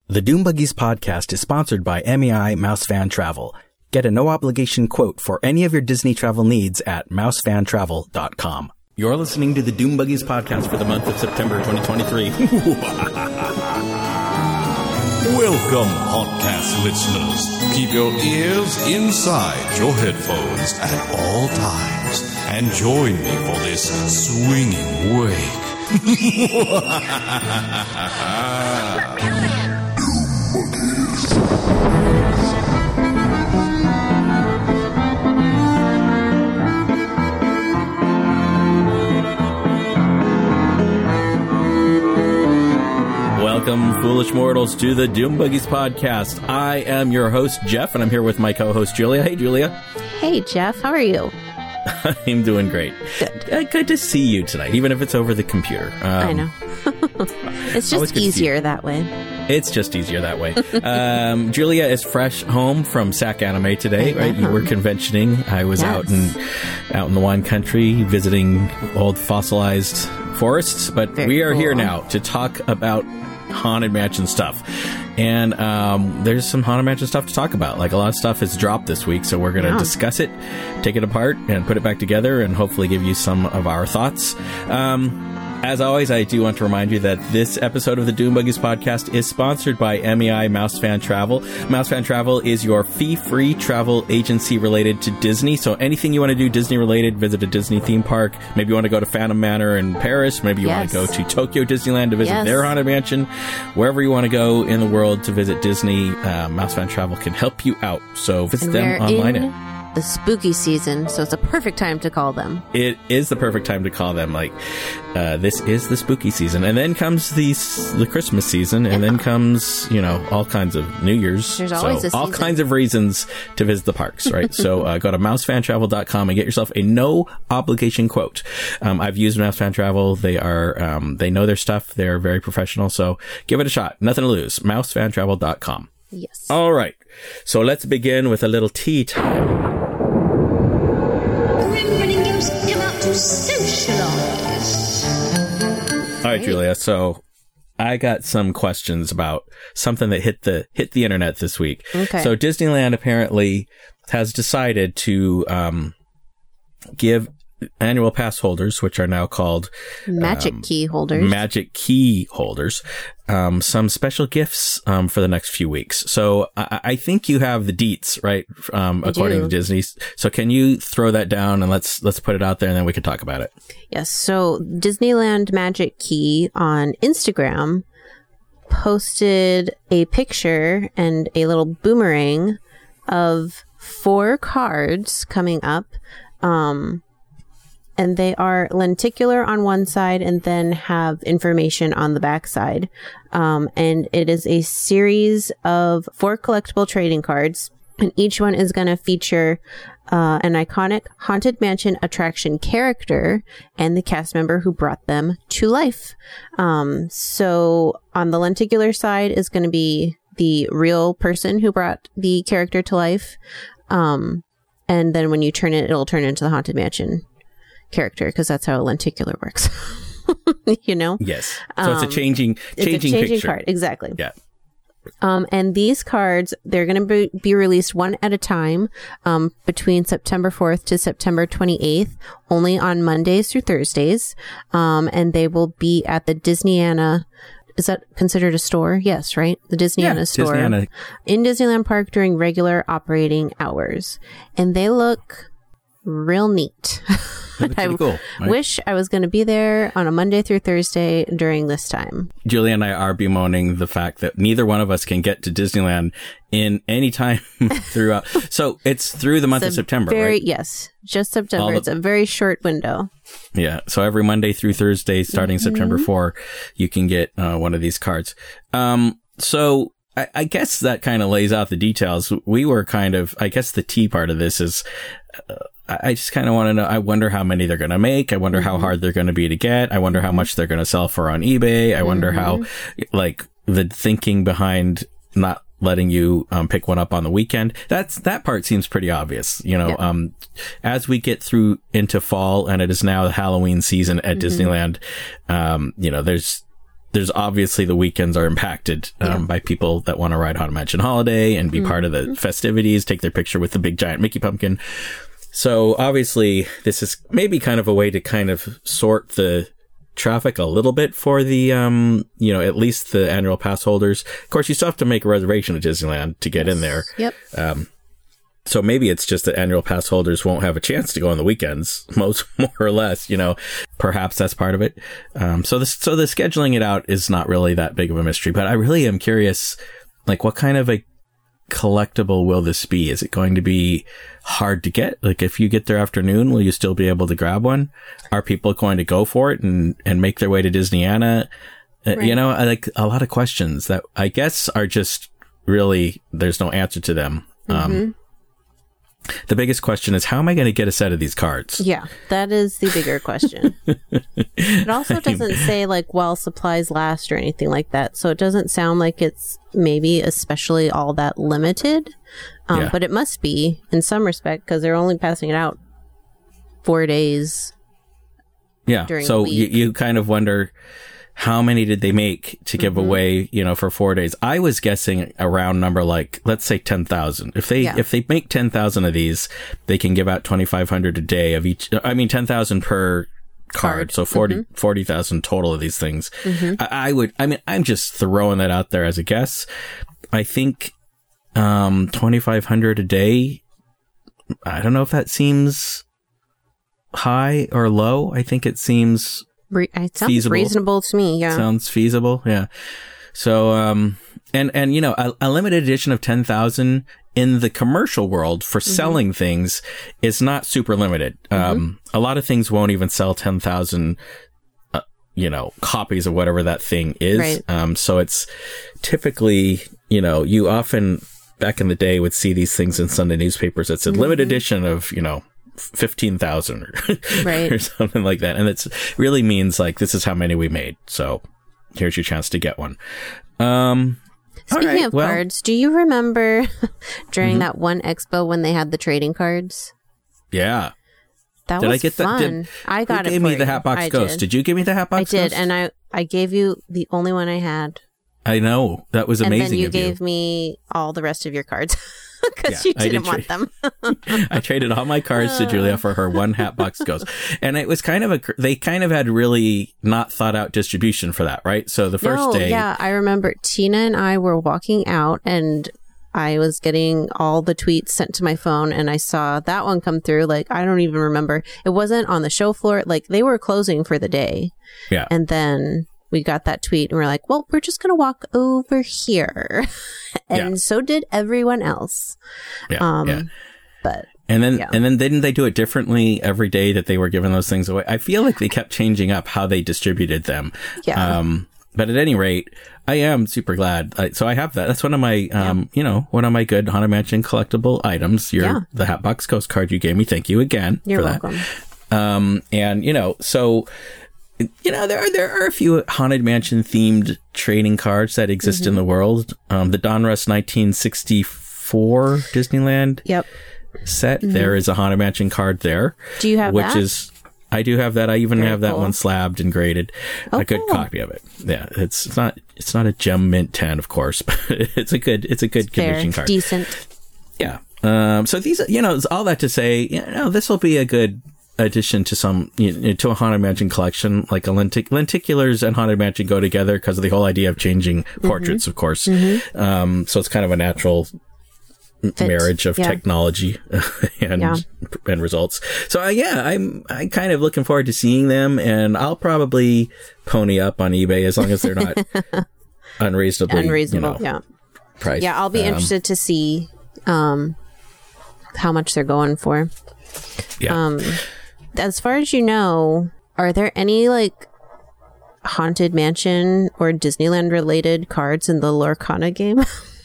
The Doom Buggies podcast is sponsored by MEI Mousefan Travel. Get a no-obligation quote for any of your Disney travel needs at mousefantravel.com. You're listening to the Doom Buggies podcast for the month of September 2023. Welcome, podcast listeners. Keep your ears inside your headphones at all times and join me for this swinging wake. Welcome, foolish mortals, to the Doom Buggies podcast. I am your host, Jeff, and I'm here with my co-host, Julia. Hey, Julia. Hey, Jeff. How are you? I'm doing great. Good. Good to see you tonight, even if it's over the computer. I know. It's just easier that way. It's just easier that way. Julia is fresh home from SAC Anime today, right? You were conventioning. I was out in the wine country visiting old fossilized forests, but we are here now to talk about Haunted Mansion stuff. And there's some Haunted Mansion stuff to talk about. Like, a lot of stuff has dropped this week, so we're going to discuss it, take it apart, and put it back together, and hopefully give you some of our thoughts. As always, I do want to remind you that this episode of the Doom Buggies podcast is sponsored by MEI Mousefan Travel. Mousefan Travel is your fee-free travel agency related to Disney. So anything you want to do Disney-related, visit a Disney theme park. Maybe you want to go to Phantom Manor in Paris. Maybe you want to go to Tokyo Disneyland to visit their Haunted Mansion. Wherever you want to go in the world to visit Disney, Mousefan Travel can help you out. So visit them online. The spooky season, so it's a perfect time to call them. It is the perfect time to call them. Like, this is the spooky season, and then comes the Christmas season, and then comes, all kinds of New Year's. There's always a season. All kinds of reasons to visit the parks, right? So go to mousefantravel.com and get yourself a no obligation quote. I've used Mousefan Travel. They are they know their stuff. They're very professional. So give it a shot. Nothing to lose. Mousefantravel.com. Yes. All right. So let's begin with a little tea time. All right, Julia. So I got some questions about something that hit the internet this week. Okay. So Disneyland apparently has decided to give annual pass holders, which are now called Magic Key holders, some special gifts for the next few weeks. So I think you have the deets, right? According to Disney. So can you throw that down and let's put it out there, and then we can talk about it. Yes. So Disneyland Magic Key on Instagram posted a picture and a little boomerang of 4 cards coming up. And they are lenticular on one side and then have information on the back side. And it is a series of 4 collectible trading cards. And each one is going to feature an iconic Haunted Mansion attraction character and the cast member who brought them to life. So on the lenticular side is going to be the real person who brought the character to life. And then when you turn it, it'll turn into the Haunted Mansion character, because that's how a lenticular works. Yes. So it's a changing picture card. Exactly. Yeah. And these cards, they're going to be released one at a time, between September 4th to September 28th, only on Mondays through Thursdays. And they will be at the Disneyana. Is that considered a store? Yes, right? The Disneyana store. Disneyana. In Disneyland Park during regular operating hours. And they look real neat. I cool, right? Wish I was going to be there on a Monday through Thursday during this time. Julia and I are bemoaning the fact that neither one of us can get to Disneyland in any time throughout. So it's through the month of September, right? Yes, just September. It's a very short window. Yeah. So every Monday through Thursday, starting September 4, you can get one of these cards. So I guess that kind of lays out the details. We were I guess the tea part of this is, I just kind of want to know, I wonder how many they're going to make. I wonder how hard they're going to be to get. I wonder how much they're going to sell for on eBay. I wonder how, the thinking behind not letting you pick one up on the weekend. That part seems pretty obvious. As we get through into fall and it is now the Halloween season at Disneyland, there's there's obviously the weekends are impacted by people that want to ride Haunted Mansion Holiday and be part of the festivities, take their picture with the big giant Mickey pumpkin. So obviously this is maybe kind of a way to kind of sort the traffic a little bit for the, at least the annual pass holders. Of course, you still have to make a reservation at Disneyland to get in there. Yep. So maybe it's just that annual pass holders won't have a chance to go on the weekends, more or less, perhaps that's part of it. So the scheduling it out is not really that big of a mystery, but I really am curious, like, what kind of a collectible will this be? Is it going to be hard to get? Like, if you get there afternoon, will you still be able to grab one? Are people going to go for it and make their way to Disneyana? Right. Like a lot of questions that I guess are just really, there's no answer to them. The biggest question is, how am I going to get a set of these cards? Yeah, that is the bigger question. It also doesn't say like while supplies last or anything like that. So it doesn't sound like it's maybe especially all that limited. But it must be in some respect because they're only passing it out 4 days. Yeah. So you kind of wonder, how many did they make to give away, for 4 days? I was guessing a round number, like, let's say 10,000. If they make 10,000 of these, they can give out 2,500 a day of each. 10,000 per card. So 40,000 total of these things. I'm just throwing that out there as a guess. I think, 2,500 a day. I don't know if that seems high or low. I think it seems it sounds feasible. Reasonable to me, yeah. Sounds feasible, yeah. So, and a limited edition of 10,000 in the commercial world for selling things is not super limited. A lot of things won't even sell 10,000, copies of whatever that thing is. Right. So it's typically, you often back in the day would see these things in Sunday newspapers that said limited edition of, 15,000 or something like that. And it really means like, this is how many we made. So here's your chance to get one. Speaking of cards, do you remember during that one expo when they had the trading cards? Yeah. That was fun. I got it. You gave me the Hatbox Ghost. Did you give me the Hatbox Ghost? I did. And I gave you the only one I had. I know. That was amazing. And then you gave me all the rest of your cards. Because you didn't want them. I traded all my cards to Julia for her one Hatbox Ghost. And it was they kind of had really not thought out distribution for that, right? So the first day. Yeah, I remember Tina and I were walking out and I was getting all the tweets sent to my phone and I saw that one come through. Like, I don't even remember. It wasn't on the show floor. Like, they were closing for the day. Yeah. And then we got that tweet and we're like, well, we're just going to walk over here. And so did everyone else. Yeah. But and then didn't they do it differently every day that they were giving those things away? I feel like they kept changing up how they distributed them. Yeah. But at any rate, I am super glad. So I have that. That's one of my, one of my good Haunted Mansion collectible items. The Hatbox Ghost card you gave me. Thank you again for that. You're welcome. And, so, there are a few Haunted Mansion themed trading cards that exist in the world. The Donruss 1964 Disneyland set. There is a Haunted Mansion card there. Do you have that? I do have that. I even have that one slabbed and graded. A good copy of it. Yeah, it's not a gem mint 10, of course, but it's a good condition card. Decent. Yeah. So these, all that to say, this will be a good addition to to a Haunted Mansion collection. Like lenticulars and Haunted Mansion go together because of the whole idea of changing portraits, of course. So it's kind of a natural marriage of technology and results. So I'm kind of looking forward to seeing them, and I'll probably pony up on eBay as long as they're not unreasonable price. Yeah, I'll be interested to see how much they're going for. Yeah. As far as you know, are there any like Haunted Mansion or Disneyland related cards in the Lorcana game?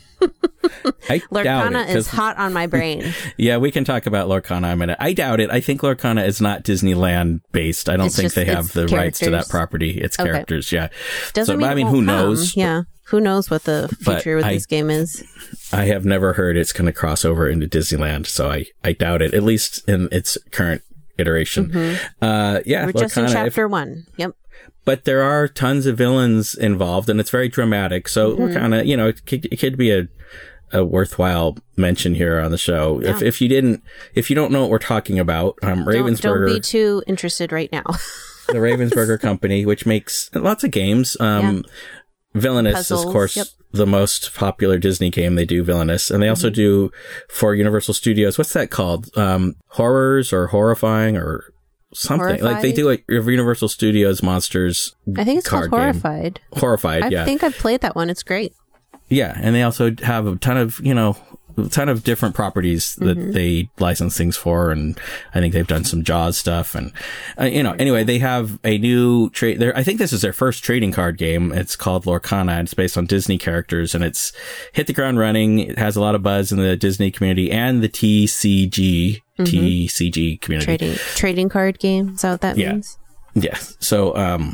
Lorcana is hot on my brain. Yeah, we can talk about Lorcana in a minute. I doubt it. I think Lorcana is not Disneyland based. I don't think they have the rights to that property. It's characters, yeah. Doesn't mean who knows? Yeah. Who knows what the future with this game is? I have never heard it's going to cross over into Disneyland, so I doubt it, at least in its current iteration. We're just in chapter 1. Yep. but there are tons of villains involved, and it's very dramatic. So we're kind of, it could be a worthwhile mention here on the show. Yeah. If you don't know what we're talking about, Ravensburger. Don't be too interested right now. The Ravensburger company, which makes lots of games. Villainous Puzzles, is, of course, the most popular Disney game. They do Villainous, and they also do for Universal Studios. What's that called? Horrors or Horrifying or something. Horrified? Like they do a Universal Studios Monsters. I think it's called Horrified. Game. Horrified. I think I've played that one. It's great. Yeah, and they also have a ton of different properties that they license things for, and I think they've done some Jaws stuff, and anyway, they have a new trade. I think this is their first trading card game. It's called Lorcana. It's based on Disney characters, and it's hit the ground running. It has a lot of buzz in the Disney community and the TCG community. Trading card game. Is that what that means? Yeah. So,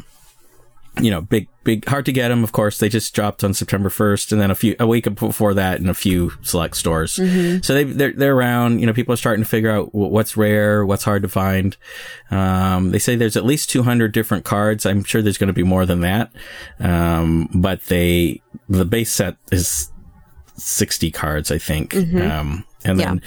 big, hard to get them, of course. They just dropped on September 1st, and then a week before that in a few select stores. So they're around, people are starting to figure out what's rare, what's hard to find. They say there's at least 200 different cards. I'm sure there's going to be more than that. But the base set is 60 cards, I think. And then,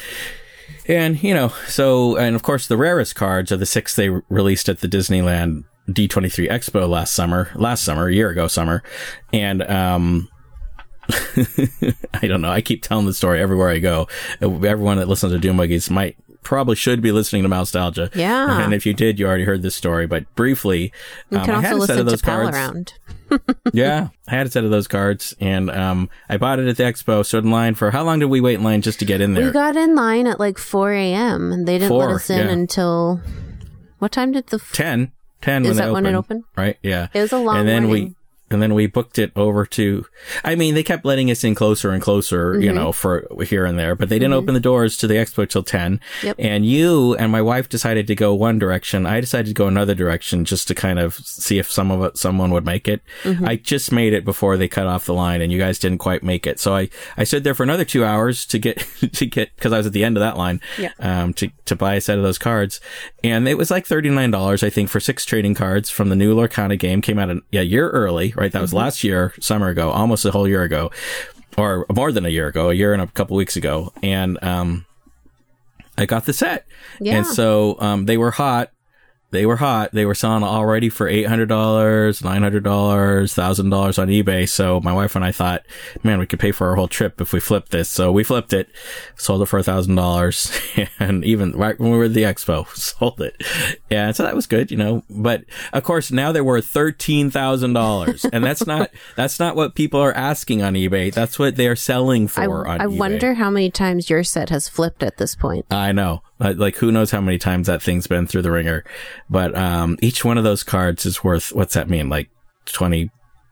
and of course the rarest cards are the 6 they released at the Disneyland D23 Expo last summer, a year ago summer. And, I don't know. I keep telling the story everywhere I go. Everyone that listens to Doom Buggies probably should be listening to Nostalgia. Yeah. And if you did, you already heard this story, but briefly, you can also listen to Pal Around. Yeah. I had a set of those cards, and, I bought it at the expo, stood in line for, how long did we wait in line just to get in there? We got in line at like 4 a.m. and they didn't let us in until, what time did 10 is that when it opened? Right, yeah. It was a long morning. And then we booked it over to, they kept letting us in closer and closer, for here and there, but they didn't open the doors to the expo till 10. Yep. And you and my wife decided to go one direction. I decided to go another direction just to kind of see if someone would make it. I just made it before they cut off the line, and you guys didn't quite make it. So I stood there for another 2 hours to get, cause I was at the end of that line, to buy a set of those cards. And it was like $39, I think, for 6 trading cards from the new Lorcana game. Came out a year early. Right, that was last year, summer ago, almost a whole year ago, or more than a year and a couple weeks ago. And I got the set. Yeah. And so they were hot. They were selling already for $800, $900, $1,000 on eBay. So my wife and I thought, man, we could pay for our whole trip if we flipped this. So we flipped it, sold it for $1,000, and even right when we were at the expo, sold it. Yeah, so that was good, But of course, now they're worth $13,000, and that's not what people are asking on eBay. That's what they are selling for on eBay. I wonder how many times your set has flipped at this point. I know. Like, who knows how many times that thing's been through the ringer. But each one of those cards is worth, what's that mean? Like more than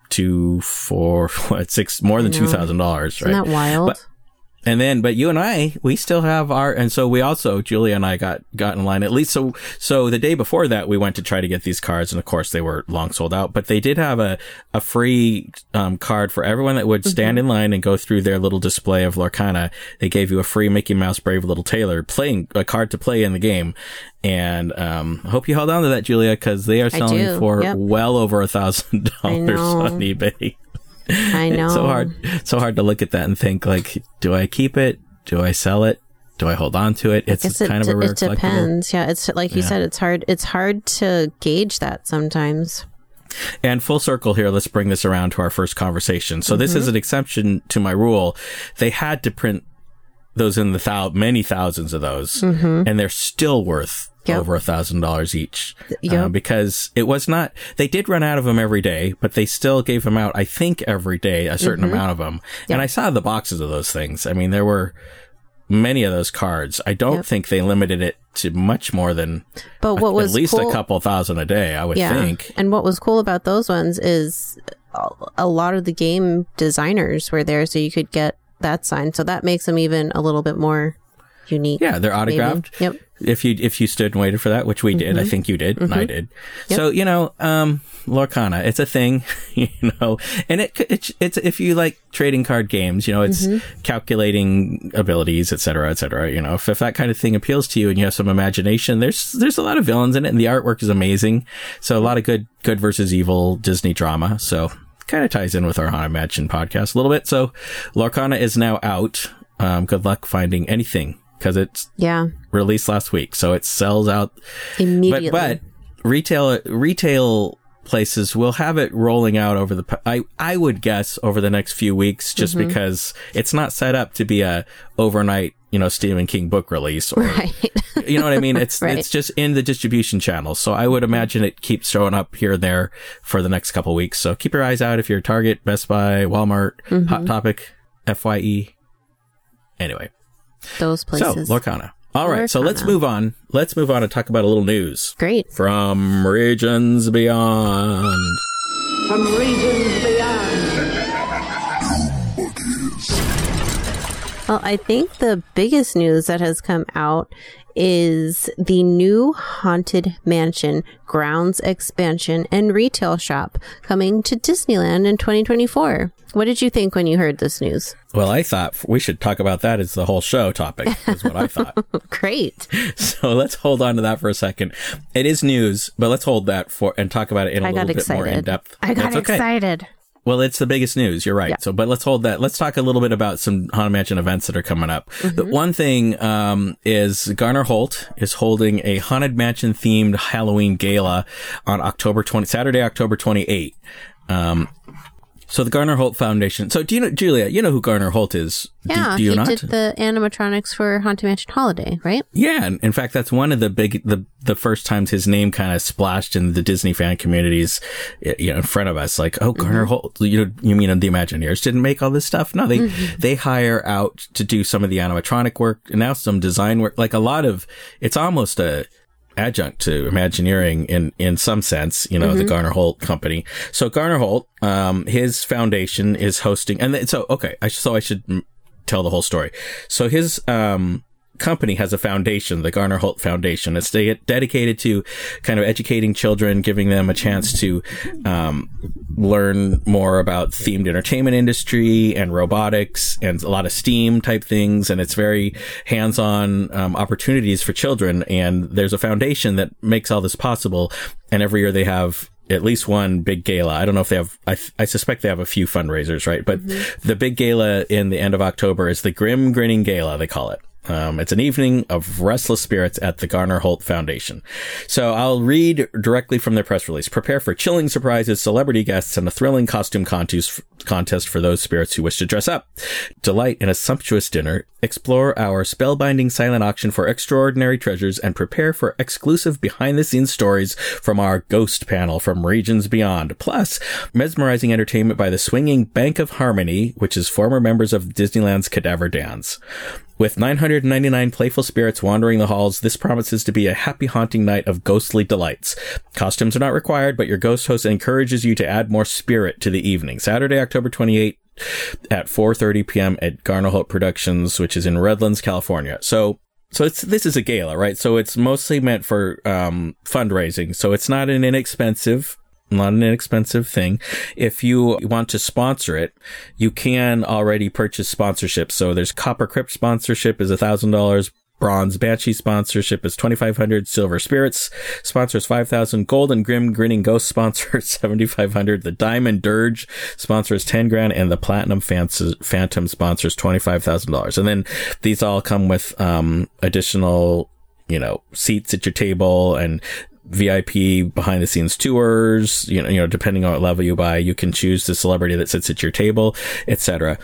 $2,000, right? Isn't that wild? But you and I, we still have and so we also, Julia and I got in line at least. So the day before that, we went to try to get these cards, and of course they were long sold out, but they did have a free, card for everyone that would stand in line and go through their little display of Lorcana. They gave you a free Mickey Mouse Brave Little Tailor a card to play in the game. And, I hope you held on to that, Julia, cause they are selling for well over $1,000 on eBay. I know. It's so hard to look at that and think, like, do I keep it? Do I sell it? Do I hold on to it? It's kind of a rare collectible. It depends. Yeah, it's like you said, it's hard to gauge that sometimes. And full circle here, let's bring this around to our first conversation. So this is an exception to my rule. They had to print those in many thousands of those, and they're still worth over $1,000 each. Because it was not, they did run out of them every day, but they still gave them out, I think, every day, a certain amount of them. And I saw the boxes of those things. I mean, there were many of those cards. I don't think they limited it to much more than at least a couple thousand a day, I would think. And what was cool about those ones is a lot of the game designers were there, so you could get that signed. So that makes them even a little bit more unique. Yeah, they're autographed. Maybe. Yep. If you stood and waited for that, which we did, I think you did, and I did. Yep. So Lorcana, it's a thing, and it's if you like trading card games, it's calculating abilities, et cetera, et cetera. If that kind of thing appeals to you and you have some imagination, there's a lot of villains in it, and the artwork is amazing. So a lot of good versus evil Disney drama. So kind of ties in with our Haunted Mansion podcast a little bit. So Lorcana is now out. Good luck finding anything, because it's released last week, so it sells out immediately. But retail places will have it rolling out over I would guess over the next few weeks, just because it's not set up to be a overnight, Stephen King book release, or you know what I mean? It's it's just in the distribution channels. So I would imagine it keeps showing up here and there for the next couple of weeks. So keep your eyes out if you're Target, Best Buy, Walmart, Hot Topic, FYE. Anyway, those places. So Lorcana. All right, so let's move on. Let's move on and talk about a little news. Great. From Regions Beyond. From Regions Beyond. Well, I think the biggest news that has come out is the new Haunted Mansion grounds expansion and retail shop coming to Disneyland in 2024. What did you think when you heard this news? Well, I thought we should talk about that as the whole show topic, is what I thought. Great. So let's hold on to that for a second. It is news, but let's hold that and talk about it in a little bit more in depth. I got excited. Well, it's the biggest news. You're right. Yeah. So, but let's hold that. Let's talk a little bit about some Haunted Mansion events that are coming up. The one thing, is Garner Holt is holding a Haunted Mansion themed Halloween gala on Saturday, October 28th. So the Garner Holt Foundation. So do you know, Julia, you know who Garner Holt is? Yeah, do you he not? did the animatronics for Haunted Mansion Holiday, right? Yeah. And in fact, that's one of the first times his name kind of splashed in the Disney fan communities, in front of us. Like, oh, Garner Holt, you mean the Imagineers didn't make all this stuff? No, they hire out to do some of the animatronic work and now some design work. Like it's almost a adjunct to Imagineering in some sense, the Garner Holt company. So Garner Holt, his foundation is hosting, and so, okay, I should tell the whole story. So his, company has a foundation, the Garner Holt Foundation. It's dedicated to kind of educating children, giving them a chance to learn more about themed entertainment industry and robotics and a lot of STEAM type things. And it's very hands-on opportunities for children. And there's a foundation that makes all this possible. And every year they have at least one big gala. I don't know if they have, I suspect they have a few fundraisers, right? But the big gala in the end of October is the Grim Grinning Gala, they call it. It's an evening of restless spirits at the Garner Holt Foundation. So I'll read directly from their press release. Prepare for chilling surprises, celebrity guests, and a thrilling costume contest for those spirits who wish to dress up. Delight in a sumptuous dinner. Explore our spellbinding silent auction for extraordinary treasures and prepare for exclusive behind-the-scenes stories from our ghost panel from Regions Beyond. Plus, mesmerizing entertainment by the swinging Bank of Harmony, which is former members of Disneyland's Cadaver Dance. With 999 playful spirits wandering the halls, this promises to be a happy haunting night of ghostly delights. Costumes are not required, but your ghost host encourages you to add more spirit to the evening. Saturday, October 28th at 4:30 p.m. at Garner Holt Productions, which is in Redlands, California. So this is a gala, right? So it's mostly meant for fundraising. So it's not an inexpensive thing. If you want to sponsor it, you can already purchase sponsorship. So there's Copper Crypt sponsorship is $1,000. Bronze Banshee sponsorship is $2,500. Silver Spirits sponsors $5,000. Gold and Grim Grinning Ghost sponsors $7,500. The Diamond Dirge sponsors $10,000, and the Platinum Phantom sponsors $25,000. And then these all come with additional, seats at your table and VIP behind the scenes tours, depending on what level you buy, you can choose the celebrity that sits at your table, etc.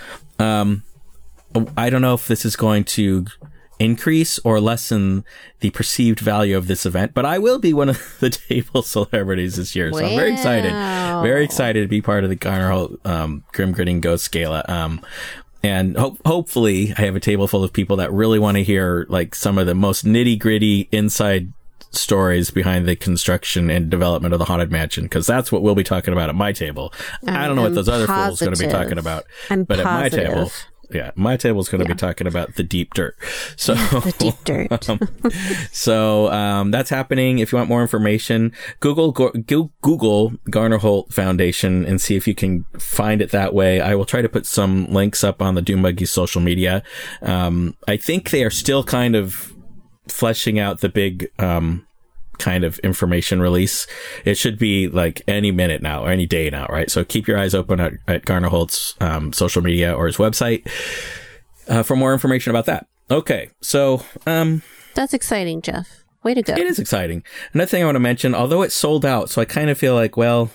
I don't know if this is going to increase or lessen the perceived value of this event, but I will be one of the table celebrities this year. So I'm very excited to be part of the Garner Holt Grim Grinning Ghost Gala. And hopefully I have a table full of people that really want to hear like some of the most nitty gritty inside stories behind the construction and development of the Haunted Mansion, because that's what we'll be talking about at my table. I don't know what those other fools are going to be talking about, but at my table, my table is going to be talking about the deep dirt. So the deep dirt. That's happening. If you want more information, Google Garner Holt Foundation and see if you can find it that way. I will try to put some links up on the Dune Buggy social media. I think they are still kind of fleshing out the big kind of information release. It should be like any minute now or any day now, right? So keep your eyes open at Garner Holt's social media or his website for more information about that. Okay, so that's exciting, Jeff. Way to go. It is exciting. Another thing I want to mention, although it's sold out, so I kind of feel like, well,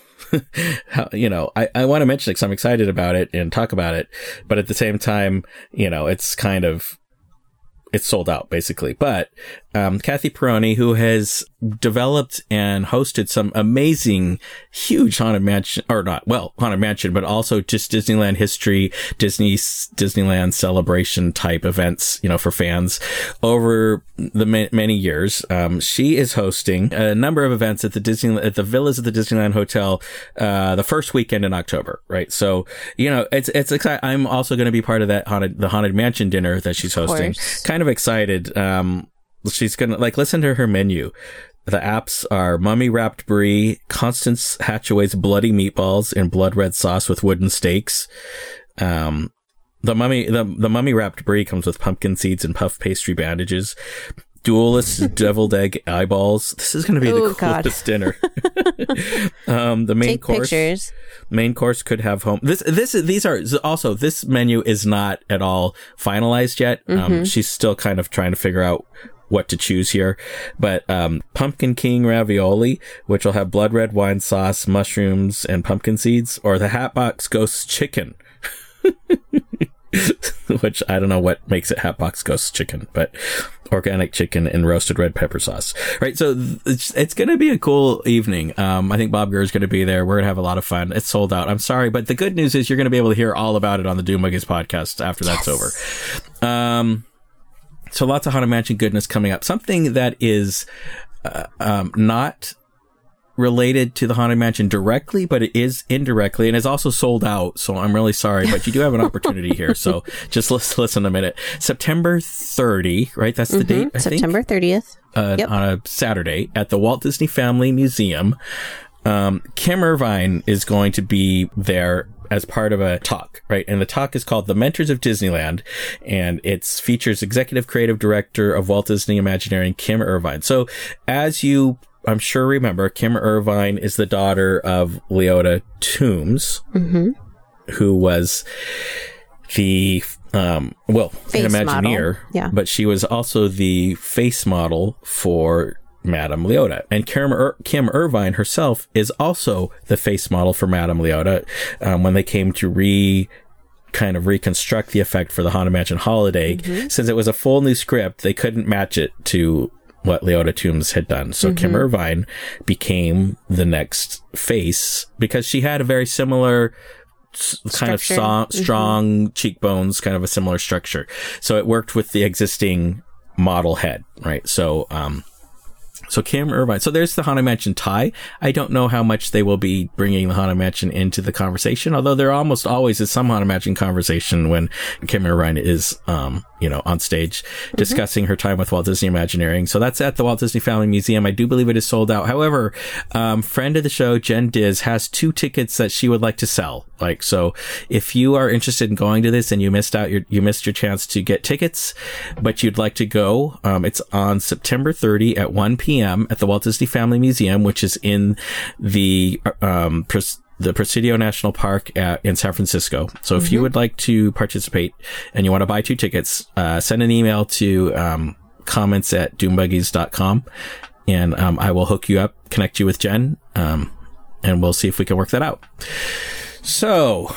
I want to mention it because I'm excited about it and talk about it, but at the same time, it's kind of, it's sold out basically. But Kathy Perroni, who has developed and hosted some amazing, huge Haunted Mansion, but also just Disneyland history, Disneyland celebration type events, for fans over the many years. She is hosting a number of events at the villas at the Disneyland Hotel, the first weekend in October, right? So, it's exciting. I'm also going to be part of that the Haunted Mansion dinner that she's hosting. Kind of excited. She's going to listen to her menu. The apps are mummy wrapped brie, Constance Hatchaway's bloody meatballs in blood red sauce with wooden steaks. The mummy wrapped brie comes with pumpkin seeds and puff pastry bandages. Duelist deviled egg eyeballs. This is going to be the coolest dinner. The main course. Pictures. Main course could have home. This menu is not at all finalized yet. She's still kind of trying to figure out what to choose here, but Pumpkin King ravioli, which will have blood red wine sauce, mushrooms, and pumpkin seeds, or the Hatbox Ghost chicken. Which I don't know what makes it Hatbox Ghost chicken, but organic chicken and roasted red pepper sauce. Right. So it's going to be a cool evening. I think Bob Gurr is going to be there. We're going to have a lot of fun. It's sold out. I'm sorry, but the good news is you're going to be able to hear all about it on the Dune Buggies podcast after that's over. So lots of Haunted Mansion goodness coming up. Something that is not related to the Haunted Mansion directly, but it is indirectly and is also sold out. So I'm really sorry, but you do have an opportunity here. So just listen a minute. September 30, right? That's the date, I think. September 30th. On a Saturday at the Walt Disney Family Museum. Kim Irvine is going to be there as part of a talk, right? And the talk is called The Mentors of Disneyland, and it features Executive Creative Director of Walt Disney Imagineering, Kim Irvine. So as you, I'm sure, remember, Kim Irvine is the daughter of Leota Toombs, who was the, an Imagineer, but she was also the face model for Madame Leota. And Kim Irvine herself is also the face model for Madame Leota. When they came to reconstruct the effect for the Haunted Mansion Holiday, since it was a full new script, they couldn't match it to what Leota Toombs had done. So Kim Irvine became the next face because she had a very similar kind of strong cheekbones, kind of a similar structure. So it worked with the existing model head, right? So Kim Irvine. So there's the Haunted Mansion tie. I don't know how much they will be bringing the Haunted Mansion into the conversation, although there almost always is some Haunted Mansion conversation when Kim Irvine is, on stage discussing her time with Walt Disney Imagineering. So that's at the Walt Disney Family Museum. I do believe it is sold out. However, friend of the show, Jen Diz, has 2 tickets that she would like to sell. So if you are interested in going to this and you missed your chance to get tickets, but you'd like to go, it's on September 30 at 1 p.m. at the Walt Disney Family Museum, which is in the Presidio National Park in San Francisco. So if you would like to participate and you want to buy 2 tickets, send an email to comments@dunebuggies.com and I will hook you up, connect you with Jen, and we'll see if we can work that out. So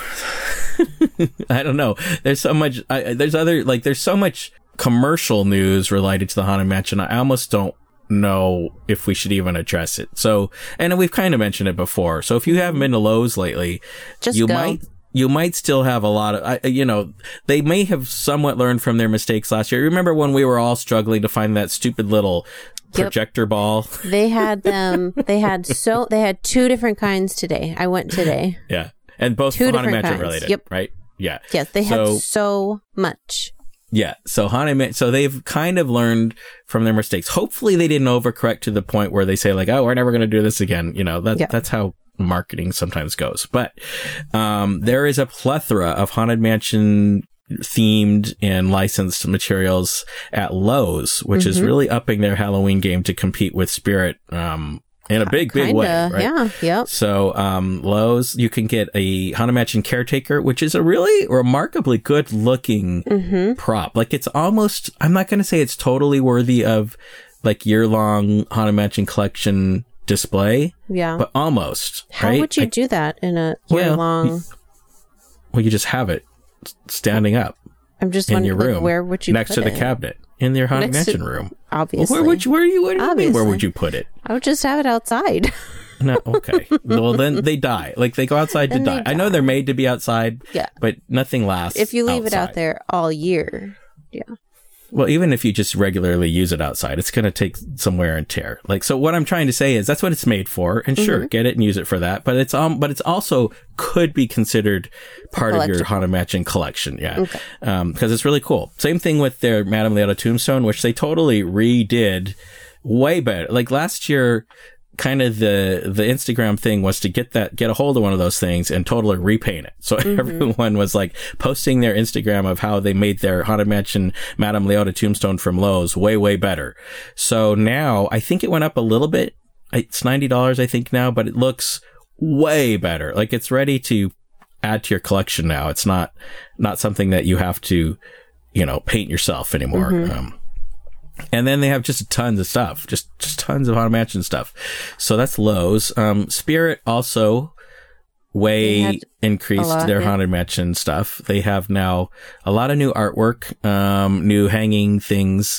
I don't know. There's so much. There's so much commercial news related to the Haunted Mansion. I almost don't know if we should even address it. So, and we've kind of mentioned it before. So if you haven't been to Lowe's lately, you might still have a lot of, they may have somewhat learned from their mistakes last year. Remember when we were all struggling to find that stupid little projector ball? They had them. They had 2 different kinds today. I went today. Yeah. And both Haunted Mansion related, right? Yeah. Yes, they had so much. Yeah. So so they've kind of learned from their mistakes. Hopefully they didn't overcorrect to the point where they say like, oh, we're never going to do this again. You know, that's how marketing sometimes goes. But there is a plethora of Haunted Mansion themed and licensed materials at Lowe's, which is really upping their Halloween game to compete with Spirit in a big way, right? Yeah, yep. So Lowe's, you can get a Haunted Mansion Caretaker, which is a really remarkably good looking prop. Like it's almost, I'm not going to say it's totally worthy of like year-long Haunted Mansion collection display. Yeah. But almost, How right? would you do that in a year-long? Well, you just have it standing up. I'm just in your wondering, room, where would you next put to the it? cabinet in your Haunted Mansion room? Obviously. Well, what do you mean? Where would you put it? I would just have it outside. No, okay. Well, then they die. Like they go outside to die. I know they're made to be outside. Yeah. But nothing lasts. If you leave it outside. out there all year. Yeah. Well, even if you just regularly use it outside, it's going to take some wear and tear. Like, so what I'm trying to say is that's what it's made for. And sure, get it and use it for that. But it's also could be considered part of your Haunted Mansion collection. Yeah. Okay. Because it's really cool. Same thing with their Madame Leota tombstone, which they totally redid way better. Like last year, kind of the Instagram thing was to get a hold of one of those things and totally repaint it. So everyone was like posting their Instagram of how they made their Haunted Mansion Madame Leota tombstone from Lowe's way, way better. So now I think it went up a little bit. It's $90, I think now, but it looks way better. Like it's ready to add to your collection now. It's not something that you have to, paint yourself anymore. And then they have just tons of stuff, just tons of Haunted Mansion stuff. So that's Lowe's. Spirit also increased their Haunted Mansion stuff. They have now a lot of new artwork, new hanging things.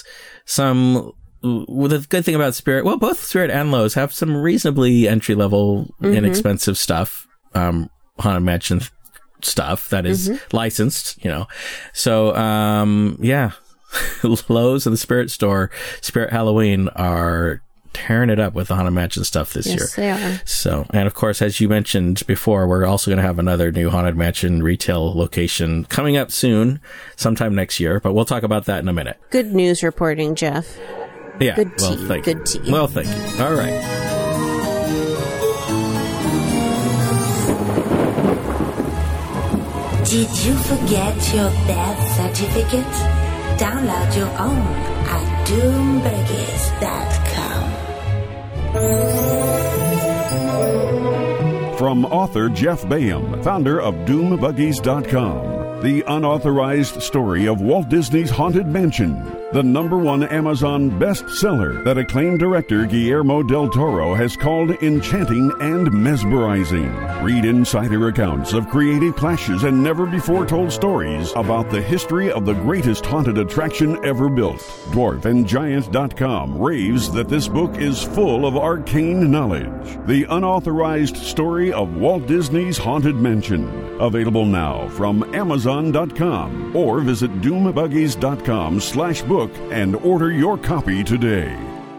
The good thing about Spirit, well, both Spirit and Lowe's have some reasonably entry-level, inexpensive stuff, Haunted Mansion stuff that is licensed, So, yeah. Lowe's and the Spirit store, Spirit Halloween, are tearing it up with the Haunted Mansion stuff this year. Yes, they are. So, and of course, as you mentioned before, we're also going to have another new Haunted Mansion retail location coming up soon, sometime next year, but we'll talk about that in a minute. Good news reporting, Jeff. Yeah. Good tea. Well, Good tea. Well, thank you. All right. Did you forget your death certificate? Download your own at doombuggies.com. From author Jeff Bayham, founder of doombuggies.com, the unauthorized story of Walt Disney's Haunted Mansion, the #1 Amazon bestseller that acclaimed director Guillermo del Toro has called enchanting and mesmerizing. Read insider accounts of creative clashes and never-before-told stories about the history of the greatest haunted attraction ever built. Dwarfandgiant.com raves that this book is full of arcane knowledge. The unauthorized story of Walt Disney's Haunted Mansion. Available now from Amazon.com or visit doombuggies.com/book and order your copy today.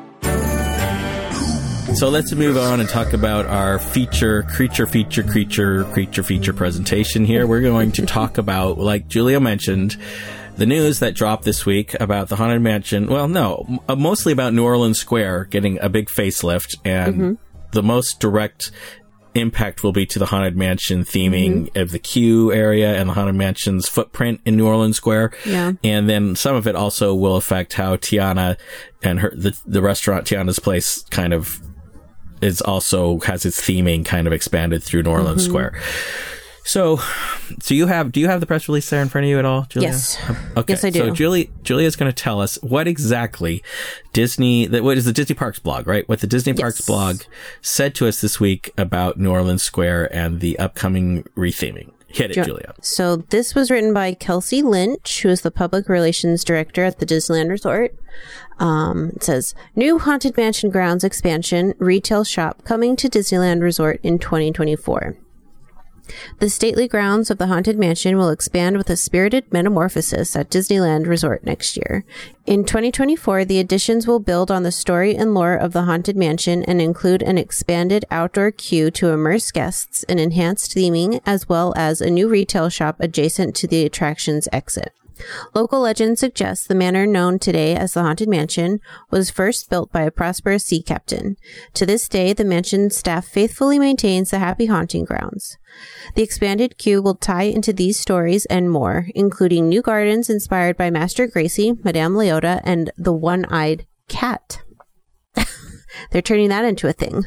So let's move on and talk about our creature feature presentation here. We're going to talk about, like Julia mentioned, the news that dropped this week about the Haunted Mansion. Well, no, mostly about New Orleans Square getting a big facelift, and the most direct impact will be to the Haunted Mansion theming of the Q area and the Haunted Mansion's footprint in New Orleans Square. Yeah. And then some of it also will affect how Tiana and the restaurant Tiana's Place kind of has its theming kind of expanded through New Orleans Square. So do you have the press release there in front of you at all, Julia? Yes. Okay. Yes, I do. So Julia's going to tell us what exactly what is the Disney Parks blog, right? What the Disney Parks blog said to us this week about New Orleans Square and the upcoming retheming. Hit it, Julia. So this was written by Kelsey Lynch, who is the public relations director at the Disneyland Resort. It says, new Haunted Mansion grounds expansion retail shop coming to Disneyland Resort in 2024. The stately grounds of the Haunted Mansion will expand with a spirited metamorphosis at Disneyland Resort next year. In 2024, the additions will build on the story and lore of the Haunted Mansion and include an expanded outdoor queue to immerse guests in enhanced theming, as well as a new retail shop adjacent to the attraction's exit. Local legend suggests the manor known today as the Haunted Mansion was first built by a prosperous sea captain. To this day, the mansion staff faithfully maintains the happy haunting grounds. The expanded queue will tie into these stories and more, including new gardens inspired by Master Gracie, Madame Leota, and the one-eyed cat. They're turning that into a thing.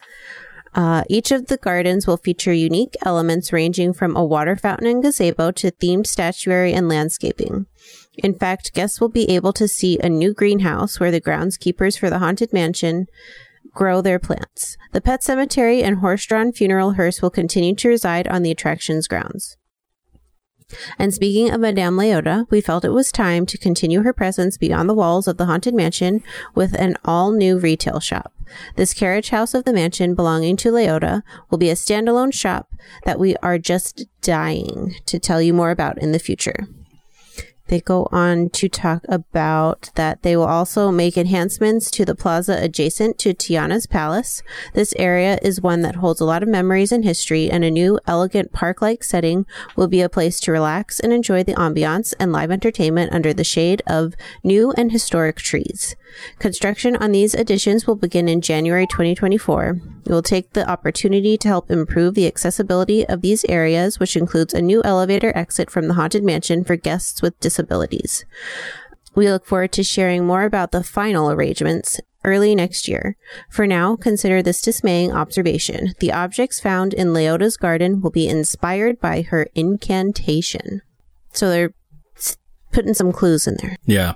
Each of the gardens will feature unique elements ranging from a water fountain and gazebo to themed statuary and landscaping. In fact, guests will be able to see a new greenhouse where the groundskeepers for the Haunted Mansion grow their plants. The pet cemetery and horse-drawn funeral hearse will continue to reside on the attraction's grounds. And speaking of Madame Leota, we felt it was time to continue her presence beyond the walls of the Haunted Mansion with an all-new retail shop. This carriage house of the mansion belonging to Leota will be a standalone shop that we are just dying to tell you more about in the future. They go on to talk about that they will also make enhancements to the plaza adjacent to Tiana's Palace. This area is one that holds a lot of memories and history, and a new, elegant park-like setting will be a place to relax and enjoy the ambiance and live entertainment under the shade of new and historic trees. Construction on these additions will begin in January 2024. We will take the opportunity to help improve the accessibility of these areas, which includes a new elevator exit from the Haunted Mansion for guests with disabilities. We look forward to sharing more about the final arrangements early next year. For now, consider this dismaying observation. The objects found in Leota's garden will be inspired by her incantation. So they're putting some clues in there. Yeah.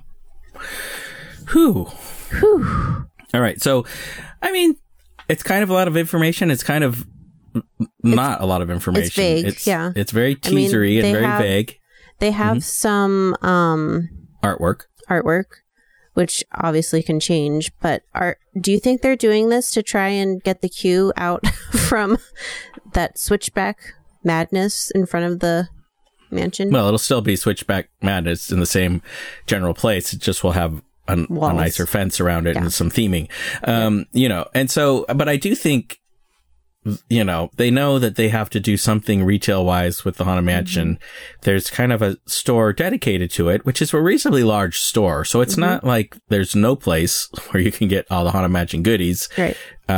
Whew. All right. So, I mean, it's kind of a lot of information. It's kind of not a lot of information. It's vague. It's very teasery and very vague. They have some artwork, which obviously can change. But do you think they're doing this to try and get the queue out from that switchback madness in front of the mansion? Well, it'll still be switchback madness in the same general place. It just will have a nicer fence around it and some theming, and so, but I do think, they know that they have to do something retail wise with the Haunted Mansion. There's kind of a store dedicated to it, which is a reasonably large store. So it's not like there's no place where you can get all the Haunted Mansion goodies. Right.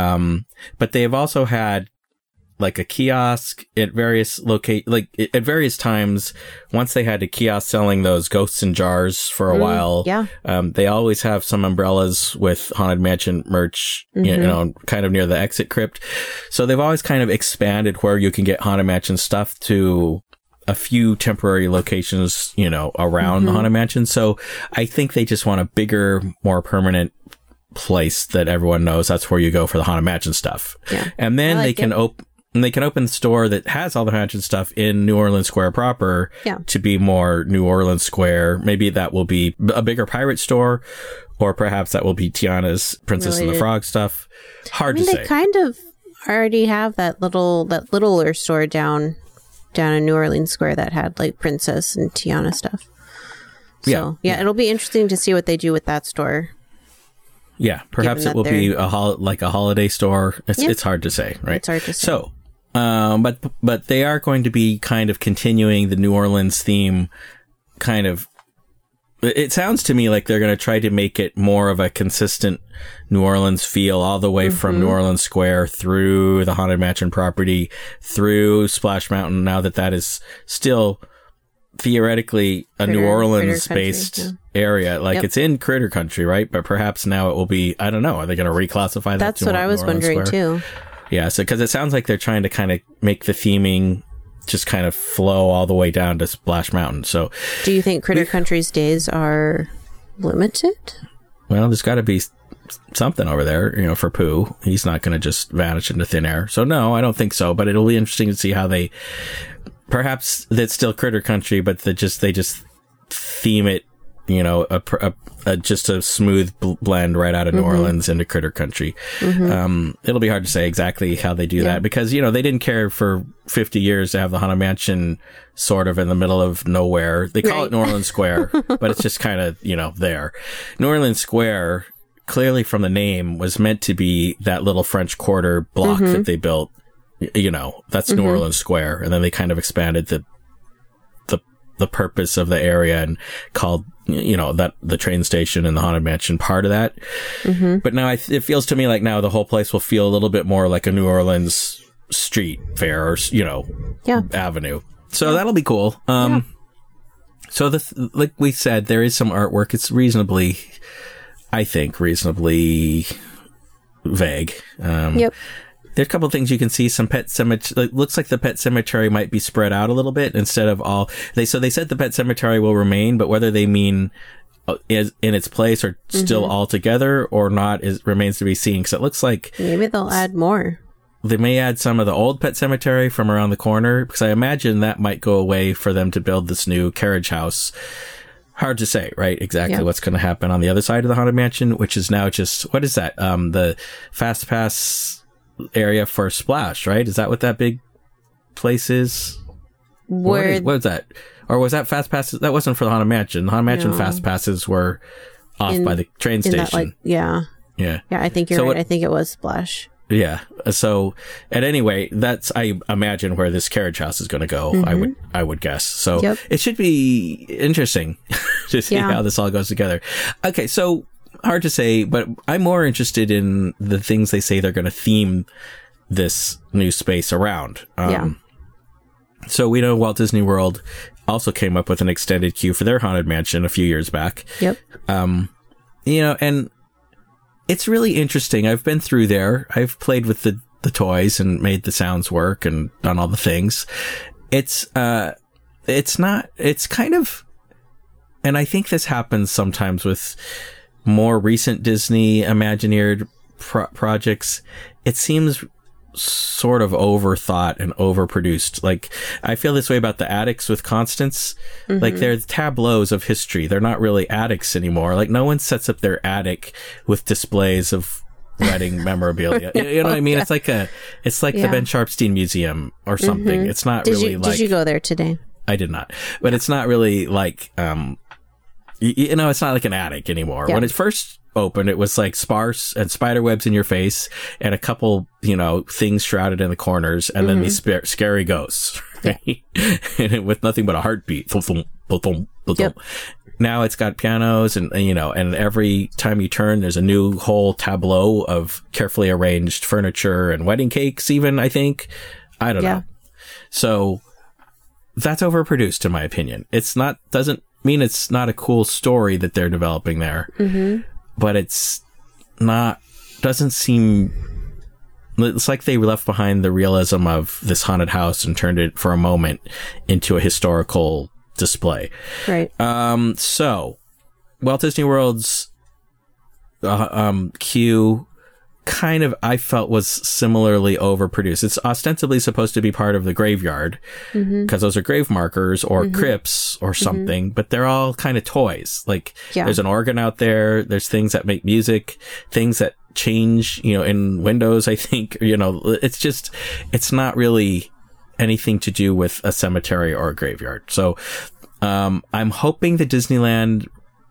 But they've also had like a kiosk at various at various times. Once they had a kiosk selling those ghosts in jars for a while. Yeah. They always have some umbrellas with Haunted Mansion merch, kind of near the exit crypt. So they've always kind of expanded where you can get Haunted Mansion stuff to a few temporary locations, around the Haunted Mansion. So I think they just want a bigger, more permanent place that everyone knows that's where you go for the Haunted Mansion stuff. Yeah. And then they can open the store that has all the Mansion stuff in New Orleans Square proper to be more New Orleans Square. Maybe that will be a bigger pirate store, or perhaps that will be Tiana's Princess and the Frog stuff. Hard to say. They kind of already have that littler store down in New Orleans Square that had like Princess and Tiana stuff. So yeah, it'll be interesting to see what they do with that store. Yeah, perhaps it will be a holiday store. It's hard to say, right? It's hard to say. So, but they are going to be kind of continuing the New Orleans theme. Kind of, it sounds to me like they're going to try to make it more of a consistent New Orleans feel, all the way from New Orleans Square through the Haunted Mansion property, through Splash Mountain. Now that is still theoretically a New Orleans based area, it's in Critter Country, right? But perhaps now it will be, I don't know, are they going to reclassify that? That's what I was wondering too. Yeah, so because it sounds like they're trying to kind of make the theming just kind of flow all the way down to Splash Mountain. So do you think Critter Country's days are limited? Well, there's got to be something over there, for Pooh. He's not going to just vanish into thin air. So no, I don't think so, but it'll be interesting to see how perhaps that's still Critter Country, but they just theme it just a smooth blend right out of New Orleans into Critter Country. It'll be hard to say exactly how they do that because, they didn't care for 50 years to have the Haunted Mansion sort of in the middle of nowhere. They call it New Orleans Square, but it's just kind of, there. New Orleans Square, clearly from the name, was meant to be that little French Quarter block that they built. That's New Orleans Square. And then they kind of expanded the purpose of the area and called, that the train station and the Haunted Mansion part of that. But now it feels to me like now the whole place will feel a little bit more like a New Orleans street fair or, avenue. So that'll be cool. So like we said, there is some artwork. It's reasonably vague. There's a couple of things you can see. Some pet cemetery. It looks like the pet cemetery might be spread out a little bit instead of all. They said the pet cemetery will remain, but whether they mean is in its place or still all together or not remains to be seen. Because it looks like maybe they'll add more. They may add some of the old pet cemetery from around the corner because I imagine that might go away for them to build this new carriage house. Hard to say, right? Exactly what's going to happen on the other side of the Haunted Mansion, which is now just what is that? The Fast Pass area for Splash, right? Is that what that big place is? What is that? Or was that Fast Passes? That wasn't for the Haunted Mansion. The Haunted Mansion Fast Passes were off by the train station. Yeah, I think you're right. I think it was Splash. Yeah. So, at any rate, that's, I imagine, where this carriage house is going to go. I would guess. So, it should be interesting to see how this all goes together. Okay. So, hard to say, but I'm more interested in the things they say they're going to theme this new space around. So we know Walt Disney World also came up with an extended queue for their Haunted Mansion a few years back. And it's really interesting. I've been through there. I've played with the toys and made the sounds work and done all the things. It's kind of, and I think this happens sometimes with more recent Disney Imagineered projects. It seems sort of overthought and overproduced. Like, I feel this way about the attics with Constance. Like, they're tableaus of history. They're not really attics anymore. Like, no one sets up their attic with displays of wedding memorabilia. You know what I mean? It's like the Ben Sharpstein Museum or something. It's not Did you go there today? I did not. But it's not really like, it's not like an attic anymore. When it first opened, it was like sparse and spider webs in your face and a couple, things shrouded in the corners and then these scary ghosts, right? And with nothing but a heartbeat. Now it's got pianos and every time you turn, there's a new whole tableau of carefully arranged furniture and wedding cakes even, I think. I don't know. So that's overproduced in my opinion. Doesn't mean it's not a cool story that they're developing there, but it's like they left behind the realism of this haunted house and turned it for a moment into a historical display. Right. So Walt Disney World's queue kind of, I felt, was similarly overproduced. It's ostensibly supposed to be part of the graveyard because those are grave markers or crypts or something, but they're all kind of toys. Like, there's an organ out there. There's things that make music, things that change, in windows, I think, it's not really anything to do with a cemetery or a graveyard. So, I'm hoping the Disneyland,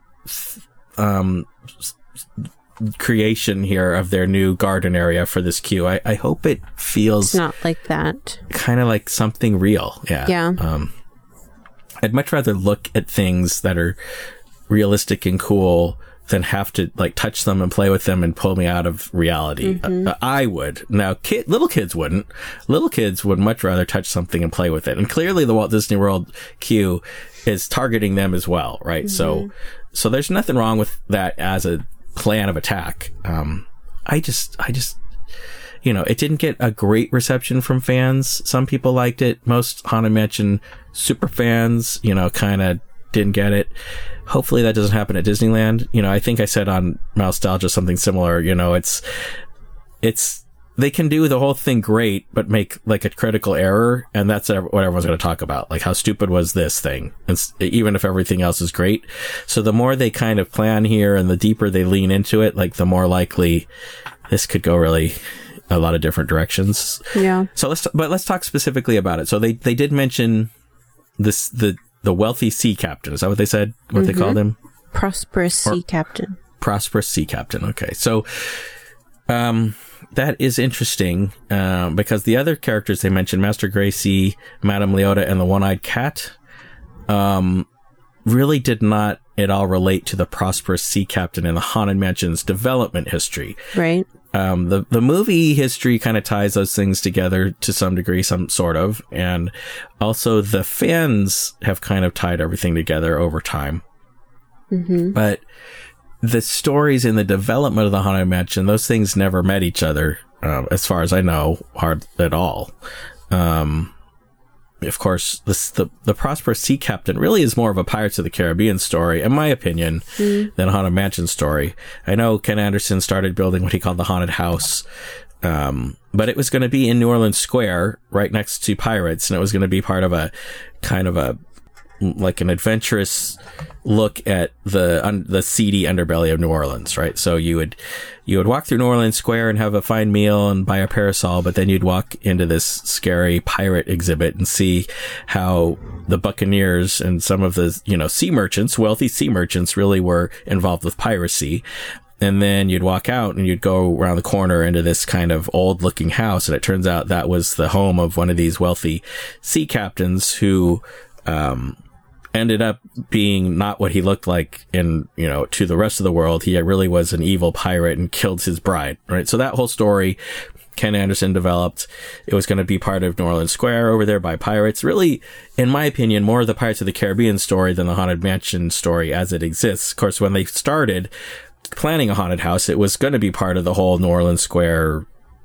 creation here of their new garden area for this queue. I hope it feels it's not like that. Kind of like something real. Yeah. I'd much rather look at things that are realistic and cool than have to like touch them and play with them and pull me out of reality. I would. Now, little kids wouldn't. Little kids would much rather touch something and play with it. And clearly the Walt Disney World queue is targeting them as well, right? So there's nothing wrong with that as a plan of attack. I just it didn't get a great reception from fans. Some people liked it. Most Haunted Mansion super fans, kind of didn't get it. Hopefully that doesn't happen at Disneyland. I think I said on Nostalgia something similar. It's they can do the whole thing great, but make like a critical error, and that's what everyone's going to talk about. Like, how stupid was this thing? And even if everything else is great. So the more they kind of plan here and the deeper they lean into it, like the more likely this could go really a lot of different directions. Yeah. So let's talk specifically about it. So they did mention this, the wealthy sea captain. Is that what they said? What they called him? Prosperous sea captain. Prosperous sea captain. Okay. So, that is interesting, because the other characters they mentioned, Master Gracey, Madame Leota, and the One-Eyed Cat, really did not at all relate to the prosperous sea captain in the Haunted Mansion's development history. Right. The movie history kind of ties those things together to some degree, some sort of, and also the fans have kind of tied everything together over time. Mm-hmm. But the stories in the development of the Haunted Mansion, those things never met each other, as far as I know, hard at all. Of course, the Prosperous Sea Captain really is more of a Pirates of the Caribbean story, in my opinion, than a Haunted Mansion story. I know Ken Anderson started building what he called the Haunted House, but it was going to be in New Orleans Square, right next to Pirates, and it was going to be part of a kind of a like an adventurous look at the seedy underbelly of New Orleans, right? So you would walk through New Orleans Square and have a fine meal and buy a parasol, but then you'd walk into this scary pirate exhibit and see how the buccaneers and some of the, sea merchants, wealthy sea merchants, really were involved with piracy. And then you'd walk out and you'd go around the corner into this kind of old looking house. And it turns out that was the home of one of these wealthy sea captains who, ended up being not what he looked like to the rest of the world. He really was an evil pirate and killed his bride, right? So that whole story, Ken Anderson developed. It was going to be part of New Orleans Square over there by pirates. Really, in my opinion, more of the Pirates of the Caribbean story than the Haunted Mansion story as it exists. Of course, when they started planning a haunted house, it was going to be part of the whole New Orleans Square,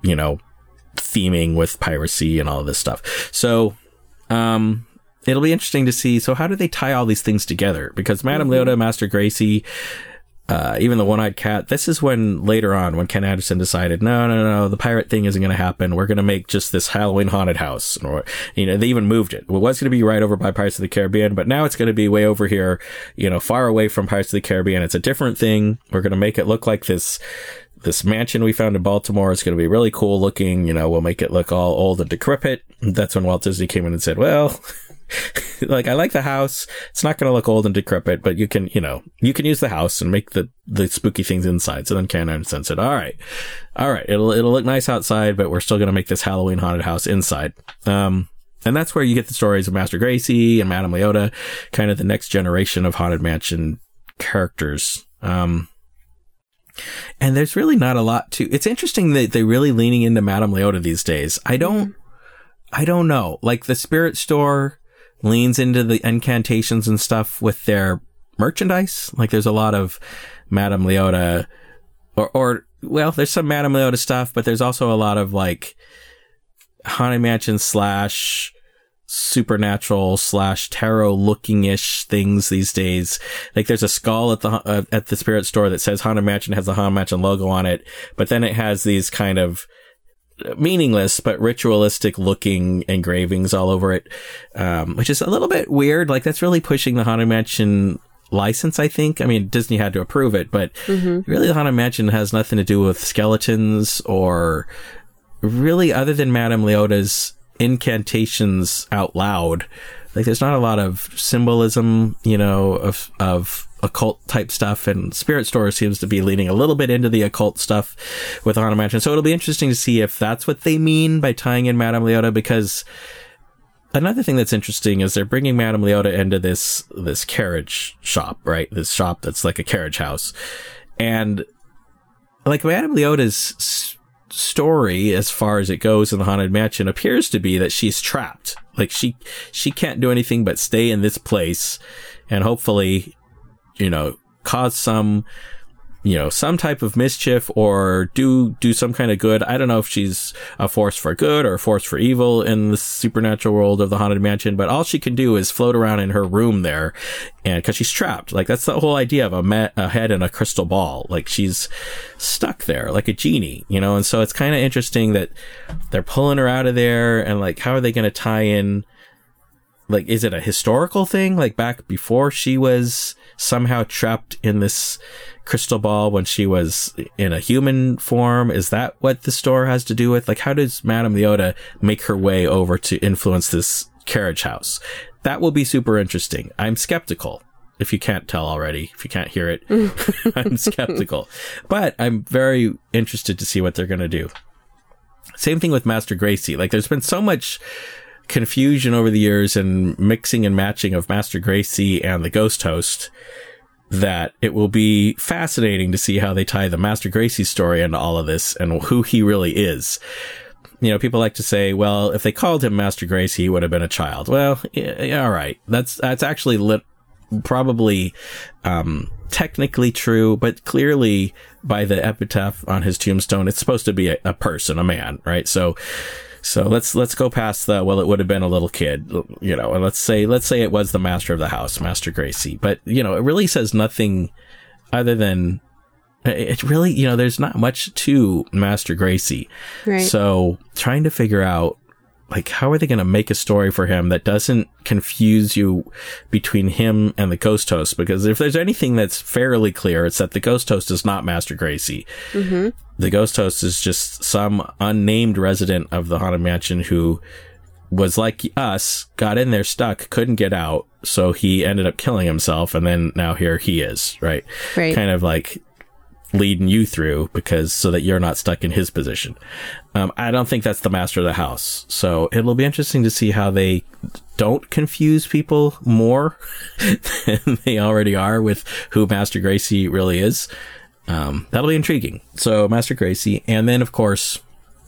theming with piracy and all of this stuff. So, it'll be interesting to see. So how do they tie all these things together? Because Madame Leota, Master Gracey, even the One-Eyed Cat, this is when later on, when Ken Anderson decided, no, the pirate thing isn't going to happen. We're going to make just this Halloween haunted house. Or, they even moved it. It was going to be right over by Pirates of the Caribbean, but now it's going to be way over here, far away from Pirates of the Caribbean. It's a different thing. We're going to make it look like this mansion we found in Baltimore. Is going to be really cool looking. We'll make it look all old and decrepit. That's when Walt Disney came in and said, well, I like the house. It's not going to look old and decrepit, but you can use the house and make the spooky things inside. So then Ken Anderson said, all right. It'll look nice outside, but we're still going to make this Halloween haunted house inside. And that's where you get the stories of Master Gracey and Madame Leota, kind of the next generation of Haunted Mansion characters. And there's really not a lot it's interesting that they're really leaning into Madame Leota these days. I don't know. Like the Spirit Store leans into the incantations and stuff with their merchandise. Like there's a lot of Madame Leota or there's some Madame Leota stuff, but there's also a lot of like Haunted Mansion / supernatural / tarot looking-ish things these days. Like there's a skull at the Spirit Store that says Haunted Mansion, has the Haunted Mansion logo on it, but then it has these kind of meaningless but ritualistic looking engravings all over it, which is a little bit weird. Like that's really pushing the Haunted Mansion license, I think. I mean, Disney had to approve it, but really the Haunted Mansion has nothing to do with skeletons or really, other than Madame Leota's incantations out loud. Like there's not a lot of symbolism, of occult type stuff, and Spirit Store seems to be leaning a little bit into the occult stuff with Haunted Mansion. So it'll be interesting to see if that's what they mean by tying in Madame Leota, because another thing that's interesting is they're bringing Madame Leota into this carriage shop, right? This shop that's like a carriage house. And like Madame Leota's story, as far as it goes in the Haunted Mansion, appears to be that she's trapped. Like she can't do anything but stay in this place and hopefully, cause some, some type of mischief or do some kind of good. I don't know if she's a force for good or a force for evil in the supernatural world of the Haunted Mansion, but all she can do is float around in her room there, and because she's trapped. Like, that's the whole idea of a head in a crystal ball. Like, she's stuck there like a genie, and so it's kind of interesting that they're pulling her out of there, and like, how are they going to tie in? Like, is it a historical thing? Like, back before she was somehow trapped in this crystal ball when she was in a human form? Is that what the store has to do with? Like, how does Madame Leota make her way over to influence this carriage house? That will be super interesting. I'm skeptical. If you can't tell already, if you can't hear it, I'm skeptical. But I'm very interested to see what they're going to do. Same thing with Master Gracey. Like, there's been so much confusion over the years and mixing and matching of Master Gracey and the Ghost Host that it will be fascinating to see how they tie the Master Gracey story into all of this and who he really is. People like to say, well, if they called him Master Gracey, he would have been a child. Well, yeah, all right. That's actually probably technically true, but clearly by the epitaph on his tombstone, it's supposed to be a person, a man, right? So let's go past it would have been a little kid, and let's say it was the master of the house, Master Gracey. But, it really says nothing other than it really, there's not much to Master Gracey. Right. So trying to figure out, like, how are they going to make a story for him that doesn't confuse you between him and the Ghost Host? Because if there's anything that's fairly clear, it's that the Ghost Host is not Master Gracey. Mm-hmm. The Ghost Host is just some unnamed resident of the Haunted Mansion who was like us, got in there stuck, couldn't get out, so he ended up killing himself, and then now here he is, right? Kind of like leading you through so that you're not stuck in his position. I don't think that's the master of the house. So it'll be interesting to see how they don't confuse people more than they already are with who Master Gracey really is. That'll be intriguing. So Master Gracey, and then of course,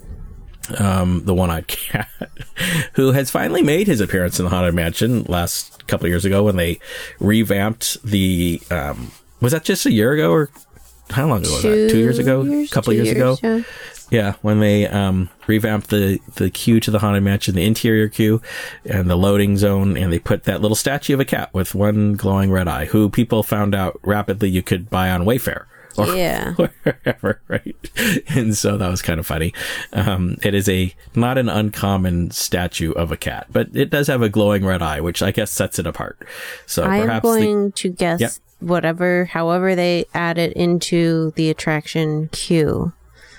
the One-Eyed Cat, who has finally made his appearance in the Haunted Mansion last couple of years ago when they revamped the, was that just a year ago or how long ago was that? 2 years ago? A couple of years ago? Yeah, when they revamped the queue to the Haunted Mansion, the interior queue and the loading zone, and they put that little statue of a cat with one glowing red eye, who people found out rapidly you could buy on Wayfair. Or wherever, right? And so that was kind of funny. It is not an uncommon statue of a cat, but it does have a glowing red eye, which I guess sets it apart. So I am going to guess however they add it into the attraction queue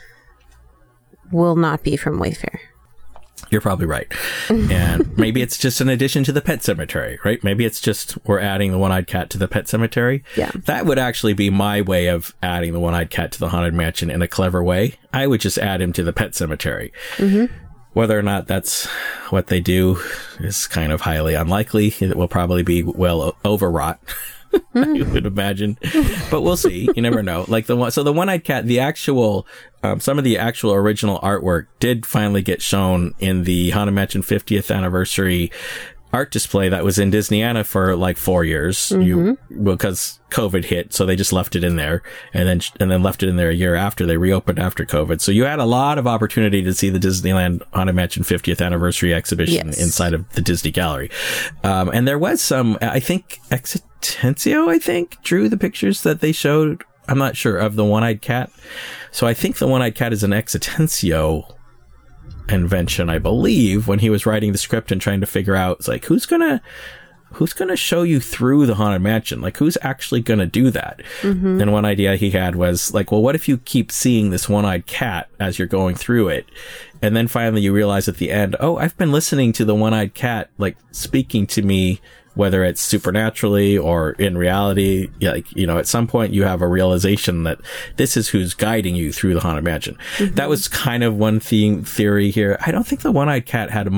will not be from Wayfair. You're probably right. And maybe it's just an addition to the pet cemetery, right? Maybe it's just we're adding the One-Eyed Cat to the pet cemetery. Yeah. That would actually be my way of adding the One-Eyed Cat to the Haunted Mansion in a clever way. I would just add him to the pet cemetery. Mm-hmm. Whether or not that's what they do is kind of highly unlikely. It will probably be well overwrought. I would imagine, but we'll see. You never know. Like the One-Eyed Cat, the actual, some of the actual original artwork did finally get shown in the Haunted Mansion 50th anniversary art display that was in Disneyana for like 4 years, because COVID hit, so they just left it in there, and then left it in there a year after they reopened after COVID. So you had a lot of opportunity to see the Disneyland Haunted Mansion 50th anniversary exhibition inside of the Disney Gallery, and there was some, I think, Exitensio, drew the pictures that they showed. I'm not sure, of the One-Eyed Cat. So I think the One-Eyed Cat is an Exitensio invention, I believe, when he was writing the script and trying to figure out, it's like, who's gonna show you through the Haunted Mansion? Like, who's actually gonna do that? Mm-hmm. And one idea he had was like, well, what if you keep seeing this One-Eyed Cat as you're going through it? And then finally you realize at the end, oh, I've been listening to the One-Eyed Cat, like, speaking to me, whether it's supernaturally or in reality. Like, at some point you have a realization that this is who's guiding you through the Haunted Mansion. Mm-hmm. That was kind of one theory here. I don't think the One-Eyed Cat had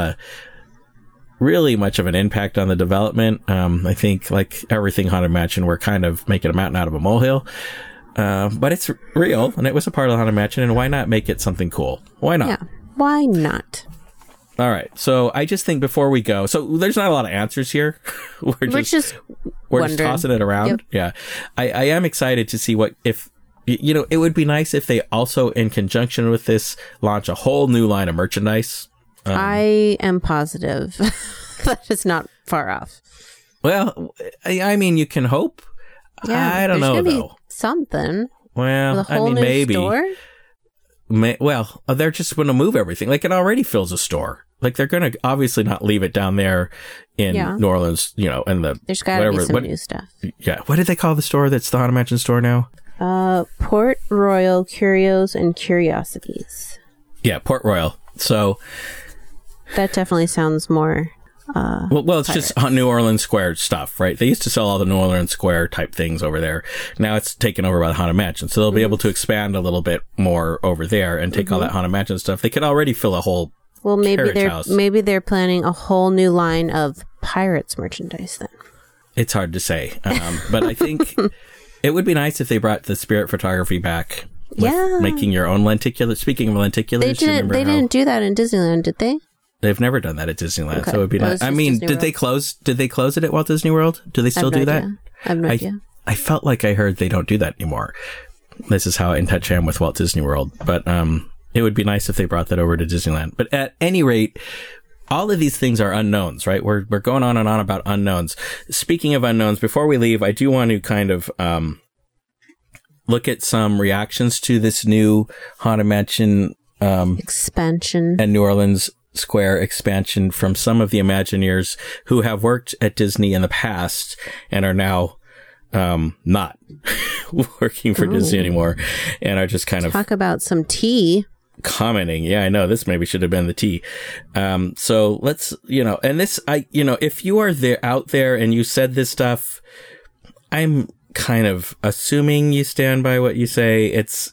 really much of an impact on the development. I think, like everything Haunted Mansion, we're kind of making a mountain out of a molehill. But it's real, and it was a part of the Haunted Mansion, and why not make it something cool? Why not? Yeah, why not? All right. So I just think before we go, so there's not a lot of answers here. We're just tossing it around. Yep. Yeah. I am excited to see if it would be nice if they also, in conjunction with this, launch a whole new line of merchandise. I am positive that is not far off. Well, I mean, you can hope. Yeah, I don't know, though. Be something. Well, With a whole new maybe. Store? They're just going to move everything. Like, it already fills a store. Like, they're going to obviously not leave it down there in New Orleans, and there's got to be some new stuff. Yeah. What did they call the store that's the Haunted Mansion store now? Port Royal Curios and Curiosities. Yeah, Port Royal. So that definitely sounds more it's just New Orleans Square stuff, right? They used to sell all the New Orleans Square type things over there. Now it's taken over by the Haunted Mansion, so they'll be able to expand a little bit more over there and take all that Haunted Mansion stuff. They could already fill a whole maybe they're planning a whole new line of Pirates merchandise then. It's hard to say, but I think it would be nice if they brought the spirit photography back. Making your own lenticular. Speaking of lenticulars, they didn't do that in Disneyland, did they? They've never done that at Disneyland, so it would be nice. I mean, did they close it at Walt Disney World? Do they still do that? I have no idea. I felt like I heard they don't do that anymore. This is how in touch I am with Walt Disney World. But it would be nice if they brought that over to Disneyland. But at any rate, all of these things are unknowns, right? We're going on and on about unknowns. Speaking of unknowns, before we leave, I do want to kind of look at some reactions to this new Haunted Mansion expansion and New Orleans Square expansion from some of the Imagineers who have worked at Disney in the past and are now not working for Disney anymore and are just kind of talk about some tea commenting. Yeah, I know this maybe should have been the tea. So let's, and this, if you are out there and you said this stuff, I'm kind of assuming you stand by what you say. It's,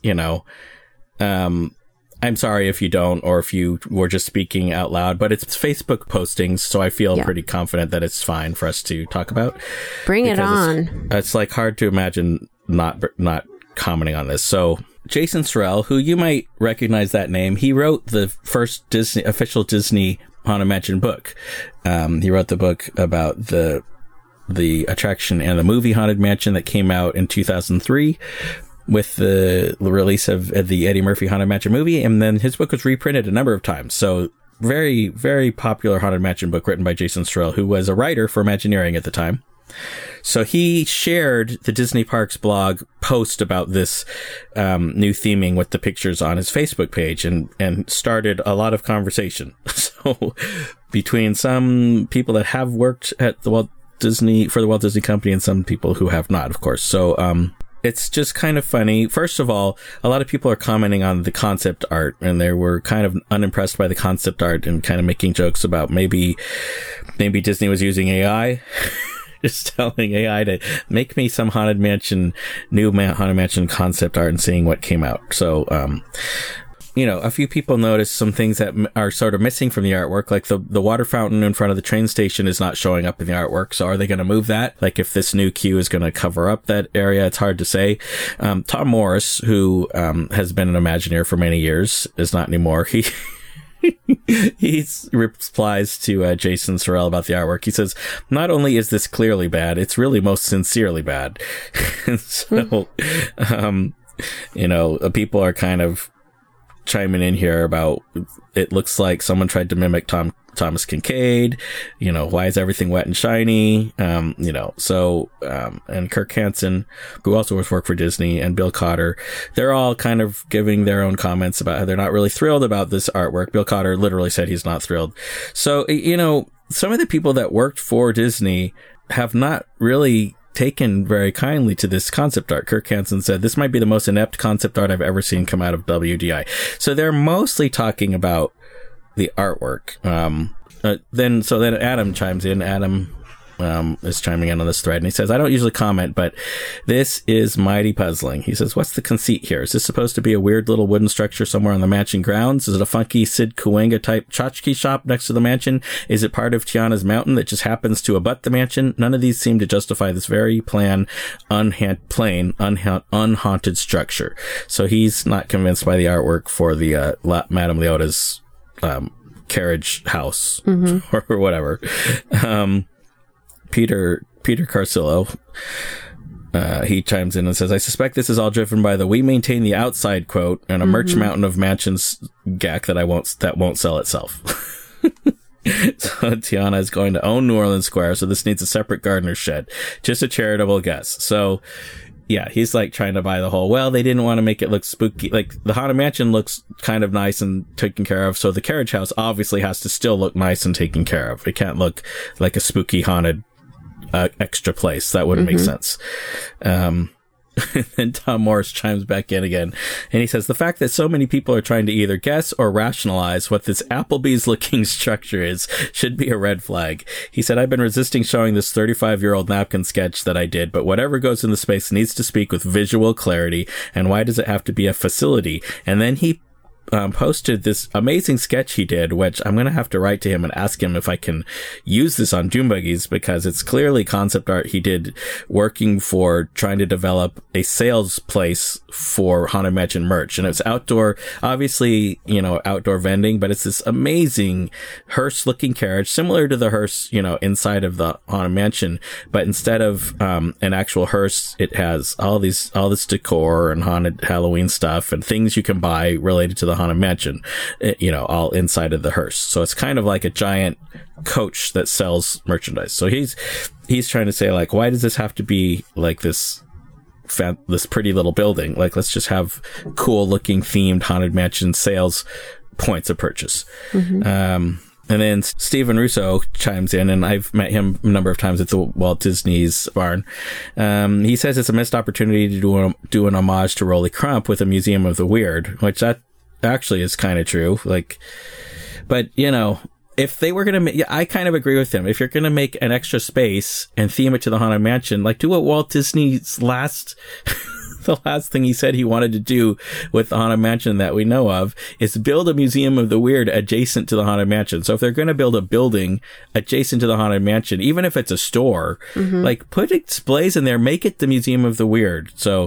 I'm sorry if you don't, or if you were just speaking out loud, but it's Facebook postings, so I feel pretty confident that it's fine for us to talk about. Bring it on. It's like hard to imagine not commenting on this. So Jason Sorrell, who you might recognize that name, he wrote the first official Disney Haunted Mansion book. He wrote the book about the attraction and the movie Haunted Mansion that came out in 2003. With the release of the Eddie Murphy Haunted Mansion movie, and then his book was reprinted a number of times. So very, very popular Haunted Mansion book written by Jason Sorrell, who was a writer for Imagineering at the time. So he shared the Disney Parks blog post about this new theming with the pictures on his Facebook page and started a lot of conversation. So between some people that have worked at the Walt Disney Company and some people who have not, of course. So it's just kind of funny. First of all, a lot of people are commenting on the concept art, and they were kind of unimpressed by the concept art and kind of making jokes about maybe Disney was using AI, just telling AI to make me some Haunted Mansion concept art and seeing what came out. So, a few people noticed some things that are sort of missing from the artwork, like the water fountain in front of the train station is not showing up in the artwork. So are they going to move that? Like if this new queue is going to cover up that area, it's hard to say. Tom Morris, who has been an Imagineer for many years, is not anymore. He replies to Jason Sorrell about the artwork. He says, not only is this clearly bad, it's really most sincerely bad. So, people are kind of chiming in here about it looks like someone tried to mimic Thomas Kincaid. Why is everything wet and shiny? And Kirk Hansen, who also has worked for Disney, and Bill Cotter, they're all kind of giving their own comments about how they're not really thrilled about this artwork. Bill Cotter literally said he's not thrilled. So, some of the people that worked for Disney have not really taken very kindly to this concept art. Kirk Hansen said, this might be the most inept concept art I've ever seen come out of WDI. So they're mostly talking about the artwork. Then Adam chimes in. Adam is chiming in on this thread, and he says, I don't usually comment, but this is mighty puzzling. He says, what's the conceit here? Is this supposed to be a weird little wooden structure somewhere on the mansion grounds? Is it a funky Sid Cahuenga type tchotchke shop next to the mansion? Is it part of Tiana's mountain that just happens to abut the mansion? None of these seem to justify this very unhaunted structure. So he's not convinced by the artwork for the Madame Leota's carriage house or whatever. Peter Carcillo he chimes in and says, I suspect this is all driven by the "we maintain the outside" quote and a merch mountain of mansions gack that won't sell itself. So Tiana is going to own New Orleans Square, so this needs a separate gardener's shed. Just a charitable guess. So yeah, he's like trying to buy the whole, well, they didn't want to make it look spooky. Like the Haunted Mansion looks kind of nice and taken care of, so the carriage house obviously has to still look nice and taken care of. It can't look like a spooky haunted extra place. That wouldn't make sense. And then Tom Morris chimes back in again, and he says, the fact that so many people are trying to either guess or rationalize what this Applebee's looking structure is should be a red flag. He said, I've been resisting showing this 35-year-old napkin sketch that I did, but whatever goes in the space needs to speak with visual clarity, and why does it have to be a facility? And then he posted this amazing sketch he did, which I'm going to have to write to him and ask him if I can use this on Doom Buggies, because it's clearly concept art he did working for trying to develop a sales place for Haunted Mansion merch. And it's outdoor, obviously, outdoor vending, but it's this amazing hearse looking carriage, similar to the hearse, inside of the Haunted Mansion. But instead of an actual hearse, it has all this decor and haunted Halloween stuff and things you can buy related to the Haunted Mansion, all inside of the hearse. So it's kind of like a giant coach that sells merchandise. So he's trying to say, like, why does this have to be like this pretty little building? Like, let's just have cool looking themed Haunted Mansion sales points of purchase. And then Steven Russo chimes in, and I've met him a number of times at the Walt Disney's barn. He says it's a missed opportunity to do an homage to Rolly Crump with a Museum of the Weird, which that actually is kind of true. Like, but if they were going to I kind of agree with him. If you're going to make an extra space and theme it to the Haunted Mansion, like do what Walt Disney's the last thing he said he wanted to do with the Haunted Mansion that we know of is build a Museum of the Weird adjacent to the Haunted Mansion. So if they're going to build a building adjacent to the Haunted Mansion, even if it's a store, like put displays in there, make it the Museum of the Weird. So,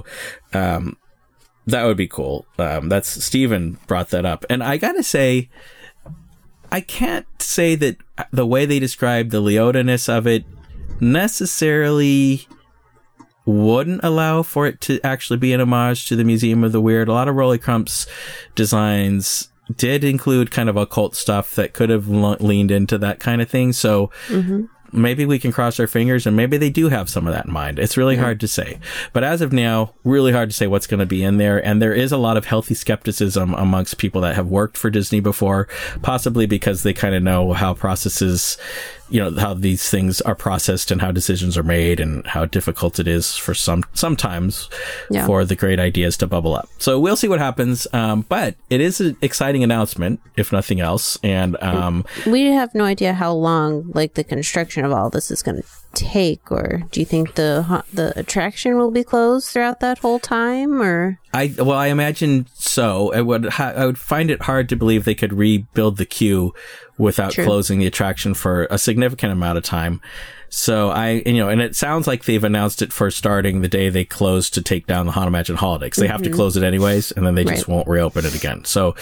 that would be cool. That's Steven brought that up. And I gotta say, I can't say that the way they describe the Leota-ness of it necessarily wouldn't allow for it to actually be an homage to the Museum of the Weird. A lot of Rolly Crump's designs did include kind of occult stuff that could have leaned into that kind of thing. So maybe we can cross our fingers and maybe they do have some of that in mind. It's really hard to say. But as of now, really hard to say what's going to be in there. And there is a lot of healthy skepticism amongst people that have worked for Disney before, possibly because they kind of know how processes, how these things are processed and how decisions are made and how difficult it is for sometimes for the great ideas to bubble up. So we'll see what happens. But it is an exciting announcement, if nothing else. And we have no idea how long the construction of all this is going to take, or do you think the attraction will be closed throughout that whole time? Or I imagine so. I would find it hard to believe they could rebuild the queue without closing the attraction for a significant amount of time. So and it sounds like they've announced it for starting the day they close to take down the Haunted Mansion holiday, because they have to close it anyways, and then they just won't reopen it again. So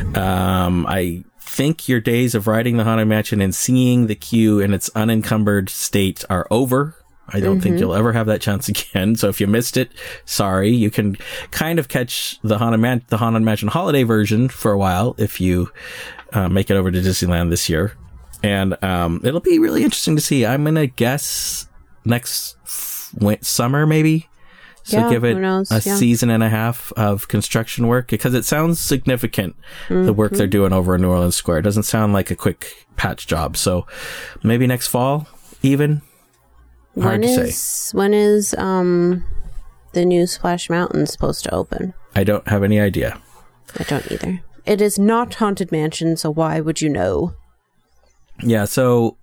I think your days of riding the Haunted Mansion and seeing the queue in its unencumbered state are over. I don't think you'll ever have that chance again. So if you missed it, sorry. You can kind of catch the Haunted Mansion holiday version for a while if you make it over to Disneyland this year. And it'll be really interesting to see. I'm going to guess next summer, maybe. So give it a season and a half of construction work, because it sounds significant, the work they're doing over in New Orleans Square. It doesn't sound like a quick patch job. So maybe next fall, even. Hard to say. When is the new Splash Mountain supposed to open? I don't have any idea. I don't either. It is not Haunted Mansion, so why would you know? Yeah, so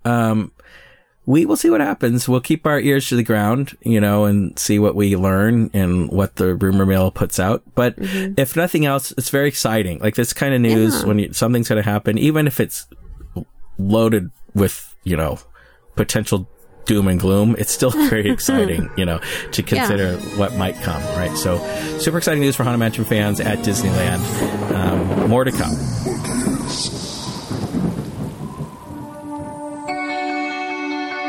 we will see what happens. We'll keep our ears to the ground, and see what we learn and what the rumor mill puts out. But if nothing else, it's very exciting. Like this kind of news, when something's going to happen, even if it's loaded with, potential doom and gloom, it's still very exciting, to consider what might come, right? So super exciting news for Haunted Mansion fans at Disneyland. More to come.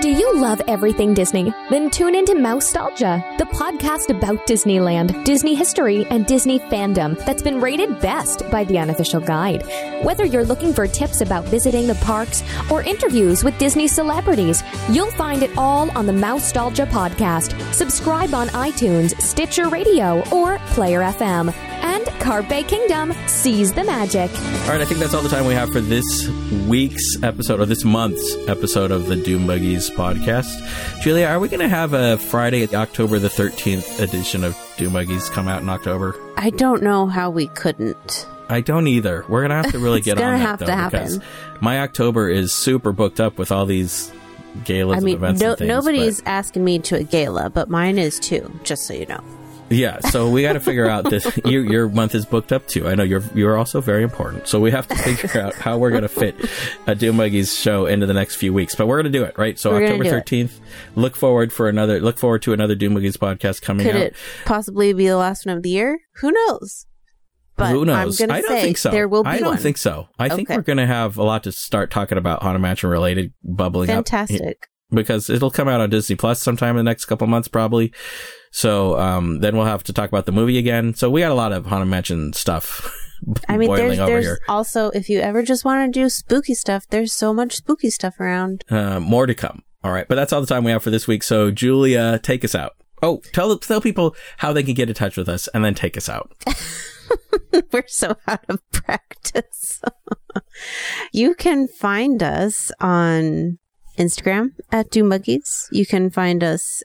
Do you love everything Disney? Then tune into Mousetalgia, the podcast about Disneyland, Disney history, and Disney fandom that's been rated best by the Unofficial Guide. Whether you're looking for tips about visiting the parks or interviews with Disney celebrities, you'll find it all on the Mousetalgia podcast. Subscribe on iTunes, Stitcher Radio, or Player FM. And Carpe Kingdom, seize the magic. All right, I think that's all the time we have for this week's episode, or this month's episode of the Doom Buggies podcast. Julia, are we going to have a Friday, October the 13th edition of Doom Buggies come out in October? I don't know how we couldn't. I don't either. We're going to have to really get on that, though, because my October is super booked up with all these galas and events and things. Nobody's asking me to a gala, but mine is too, just so you know. Yeah, so we got to figure out this. Your month is booked up too. I know you're also very important, so we have to figure out how we're going to fit a Doom Buggies show into the next few weeks. But we're going to do it, right? So October 13th. Look forward to another Doom Buggies podcast coming out. Could it possibly be the last one of the year? Who knows? But who knows? I'm going to say think so. there will be one. I don't think so. I think we're going to have a lot to start talking about Haunted Mansion related bubbling up. Fantastic. Because it'll come out on Disney Plus sometime in the next couple months, probably. So then we'll have to talk about the movie again. So we got a lot of Haunted Mansion stuff. I mean, there's here. Also, if you ever just want to do spooky stuff, there's so much spooky stuff around. More to come. All right, but that's all the time we have for this week. So Julia, take us out. Oh, tell people how they can get in touch with us, and then take us out. We're so out of practice. You can find us on Instagram at Doom Buggies. You can find us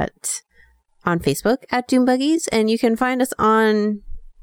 on Facebook at Doom Buggies, and you can find us on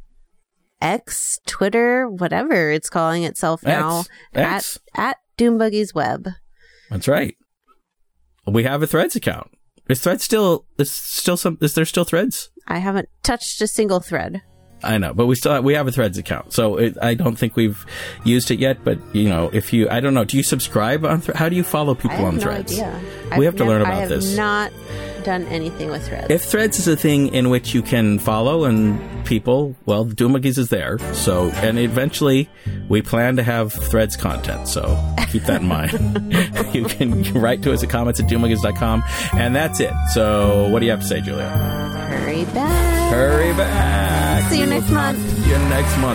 X, Twitter, whatever it's calling itself now, at Doom Buggies Web. That's right. We have a Threads account. Is there still Threads? I haven't touched a single thread. I know, but we have a Threads account, so I don't think we've used it yet. But I don't know. Do you subscribe on? How do you follow people on Threads? I have no idea. We have to learn about this. I have not done anything with Threads. If Threads is a thing in which you can follow and people, well, Doom Buggies is there. So, and eventually we plan to have Threads content. So keep that in mind. You can write to us at comments@doombuggies.com, and that's it. So, what do you have to say, Julia? Hurry back. Hurry back. See you next month. See you next month.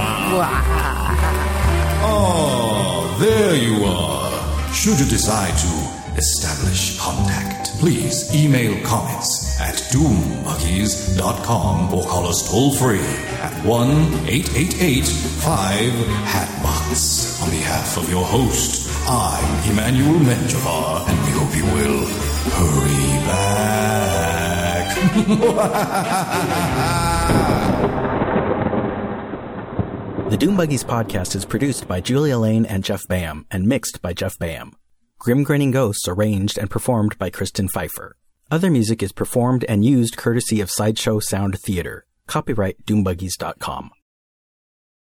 Oh, there you are. Should you decide to establish contact, please email comments at doombuggies.com or call us toll free at 1-888-5-HATBOX. On behalf of your host, I'm Emmanuel Menjivar, and we hope you will hurry back. The Doom Buggies podcast is produced by Julia Lane and Jeff Bam and mixed by Jeff Bam. Grim Grinning Ghosts arranged and performed by Kristen Pfeiffer. Other music is performed and used courtesy of Sideshow Sound Theater. Copyright doombuggies.com.